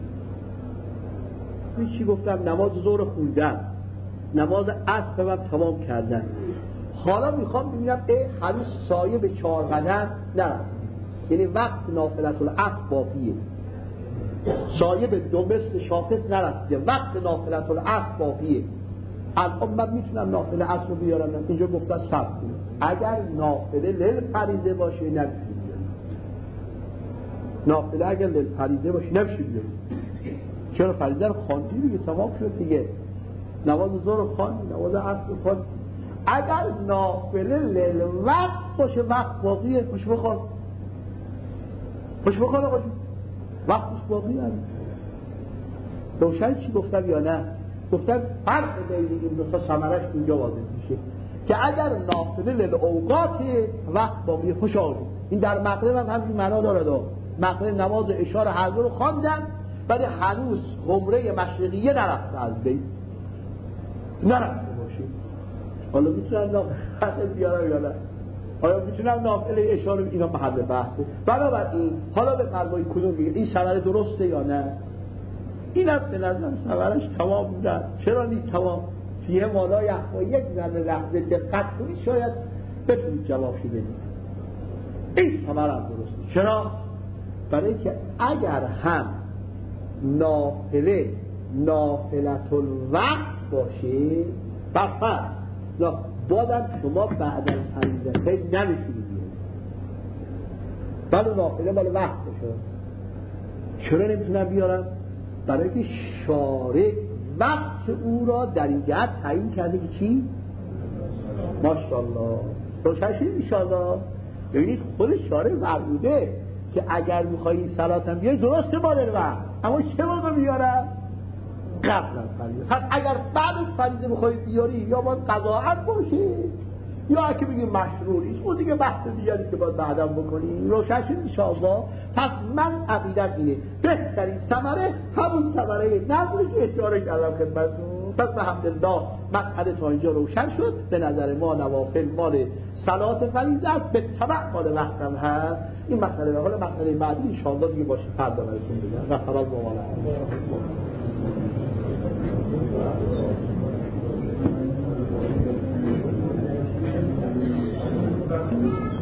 چی گفتم؟ نماز ظهر خوندم، نماز عصر من تمام کردم، حالا میخوام ببینم ای هنوز سایه به چهار قدم نرسیده، یعنی وقت نافلت العصر باقیه، سایه به دو مثل شاخص نرسیده، وقت نافلت العصر باقیه. الان من میتونم نافله عصر رو بیارم؟ اینجا گفتم صبر کنید، اگر نافله لیل فریضه باشه نمیشه بیارم، نافله اگر لیل فریضه باشه نمیشه بیارم. چرا؟ فریضه رو خواندی دیگه، تمام شد دیگه، نماز ظهر رو خواندی، نماز عصر رو خواندی. اگر نافله لیل وقت باشه، وقت باقیه، خوش بخوان خوش بخوان آقا جون، وقتش باقیه. روشن چی گفتم یا نه؟ گفتم فرق بین این دو تا ثمرش اینجا واضح میشه که اگر نافله لیل اوقات وقت باقیه، خوش آقا، این در مغرب هم همین معنا داره. مغرب نماز عشاء هر دو رو خواندم ولی هنوز حمره مشرقیه نرفته از بین نرفته باشه. حالا میتونم نافله بیارم یا نه؟ آیا میتونم نافله عشاء رو؟ اینا محل بحثه. بنابراین حالا به فرمای کدوم میگه این ثمره درسته یا نه؟ اینم به نظر ثمرش تمام بوده. چرا نیست تمام؟ فیه مالا یخوا، یک ذره لحظه دقت کنید شاید بتونید جوابشو بدید. این ثمره هم درسته. چرا؟ برای که اگر هم نافله نافلت الوقت باشه بفر بادم شما بعد از فریضه خیلی نمیشونید بله نافله مال وقت باشه. چرا نمیتونم بیارم؟ برای که شارع وقت او را در این جهت تعیین کرده که چی؟ ماشاءالله روشن شد انشاءالله. ببینید خود شارع فرموده که اگر میخوایی صلاتم بیاری درسته مال وقت، اما چه موقع بیارم؟ قبل از فریضه. پس اگر بعد از فریضه میخوایی بیاری یا باید قضاعت باشه یا اگه بگیم مشروعیست، اون دیگه بحث دیگری که باید بعدم بکنیم. روشن شد انشاءالله. پس من عقیدم اینه بهترین ثمره همون ثمره نقلی که اشاره کردم خدمتتون. پس به حمدالله مسئله تا اینجا روشن شد. به نظر ما نوافل مال صلات فریضه است، به تبع مال وقتم هست. این مسئله به حال مسئله بعدی انشاءالله دیگه باشه فردا براتون بگم. غفر الله لنا.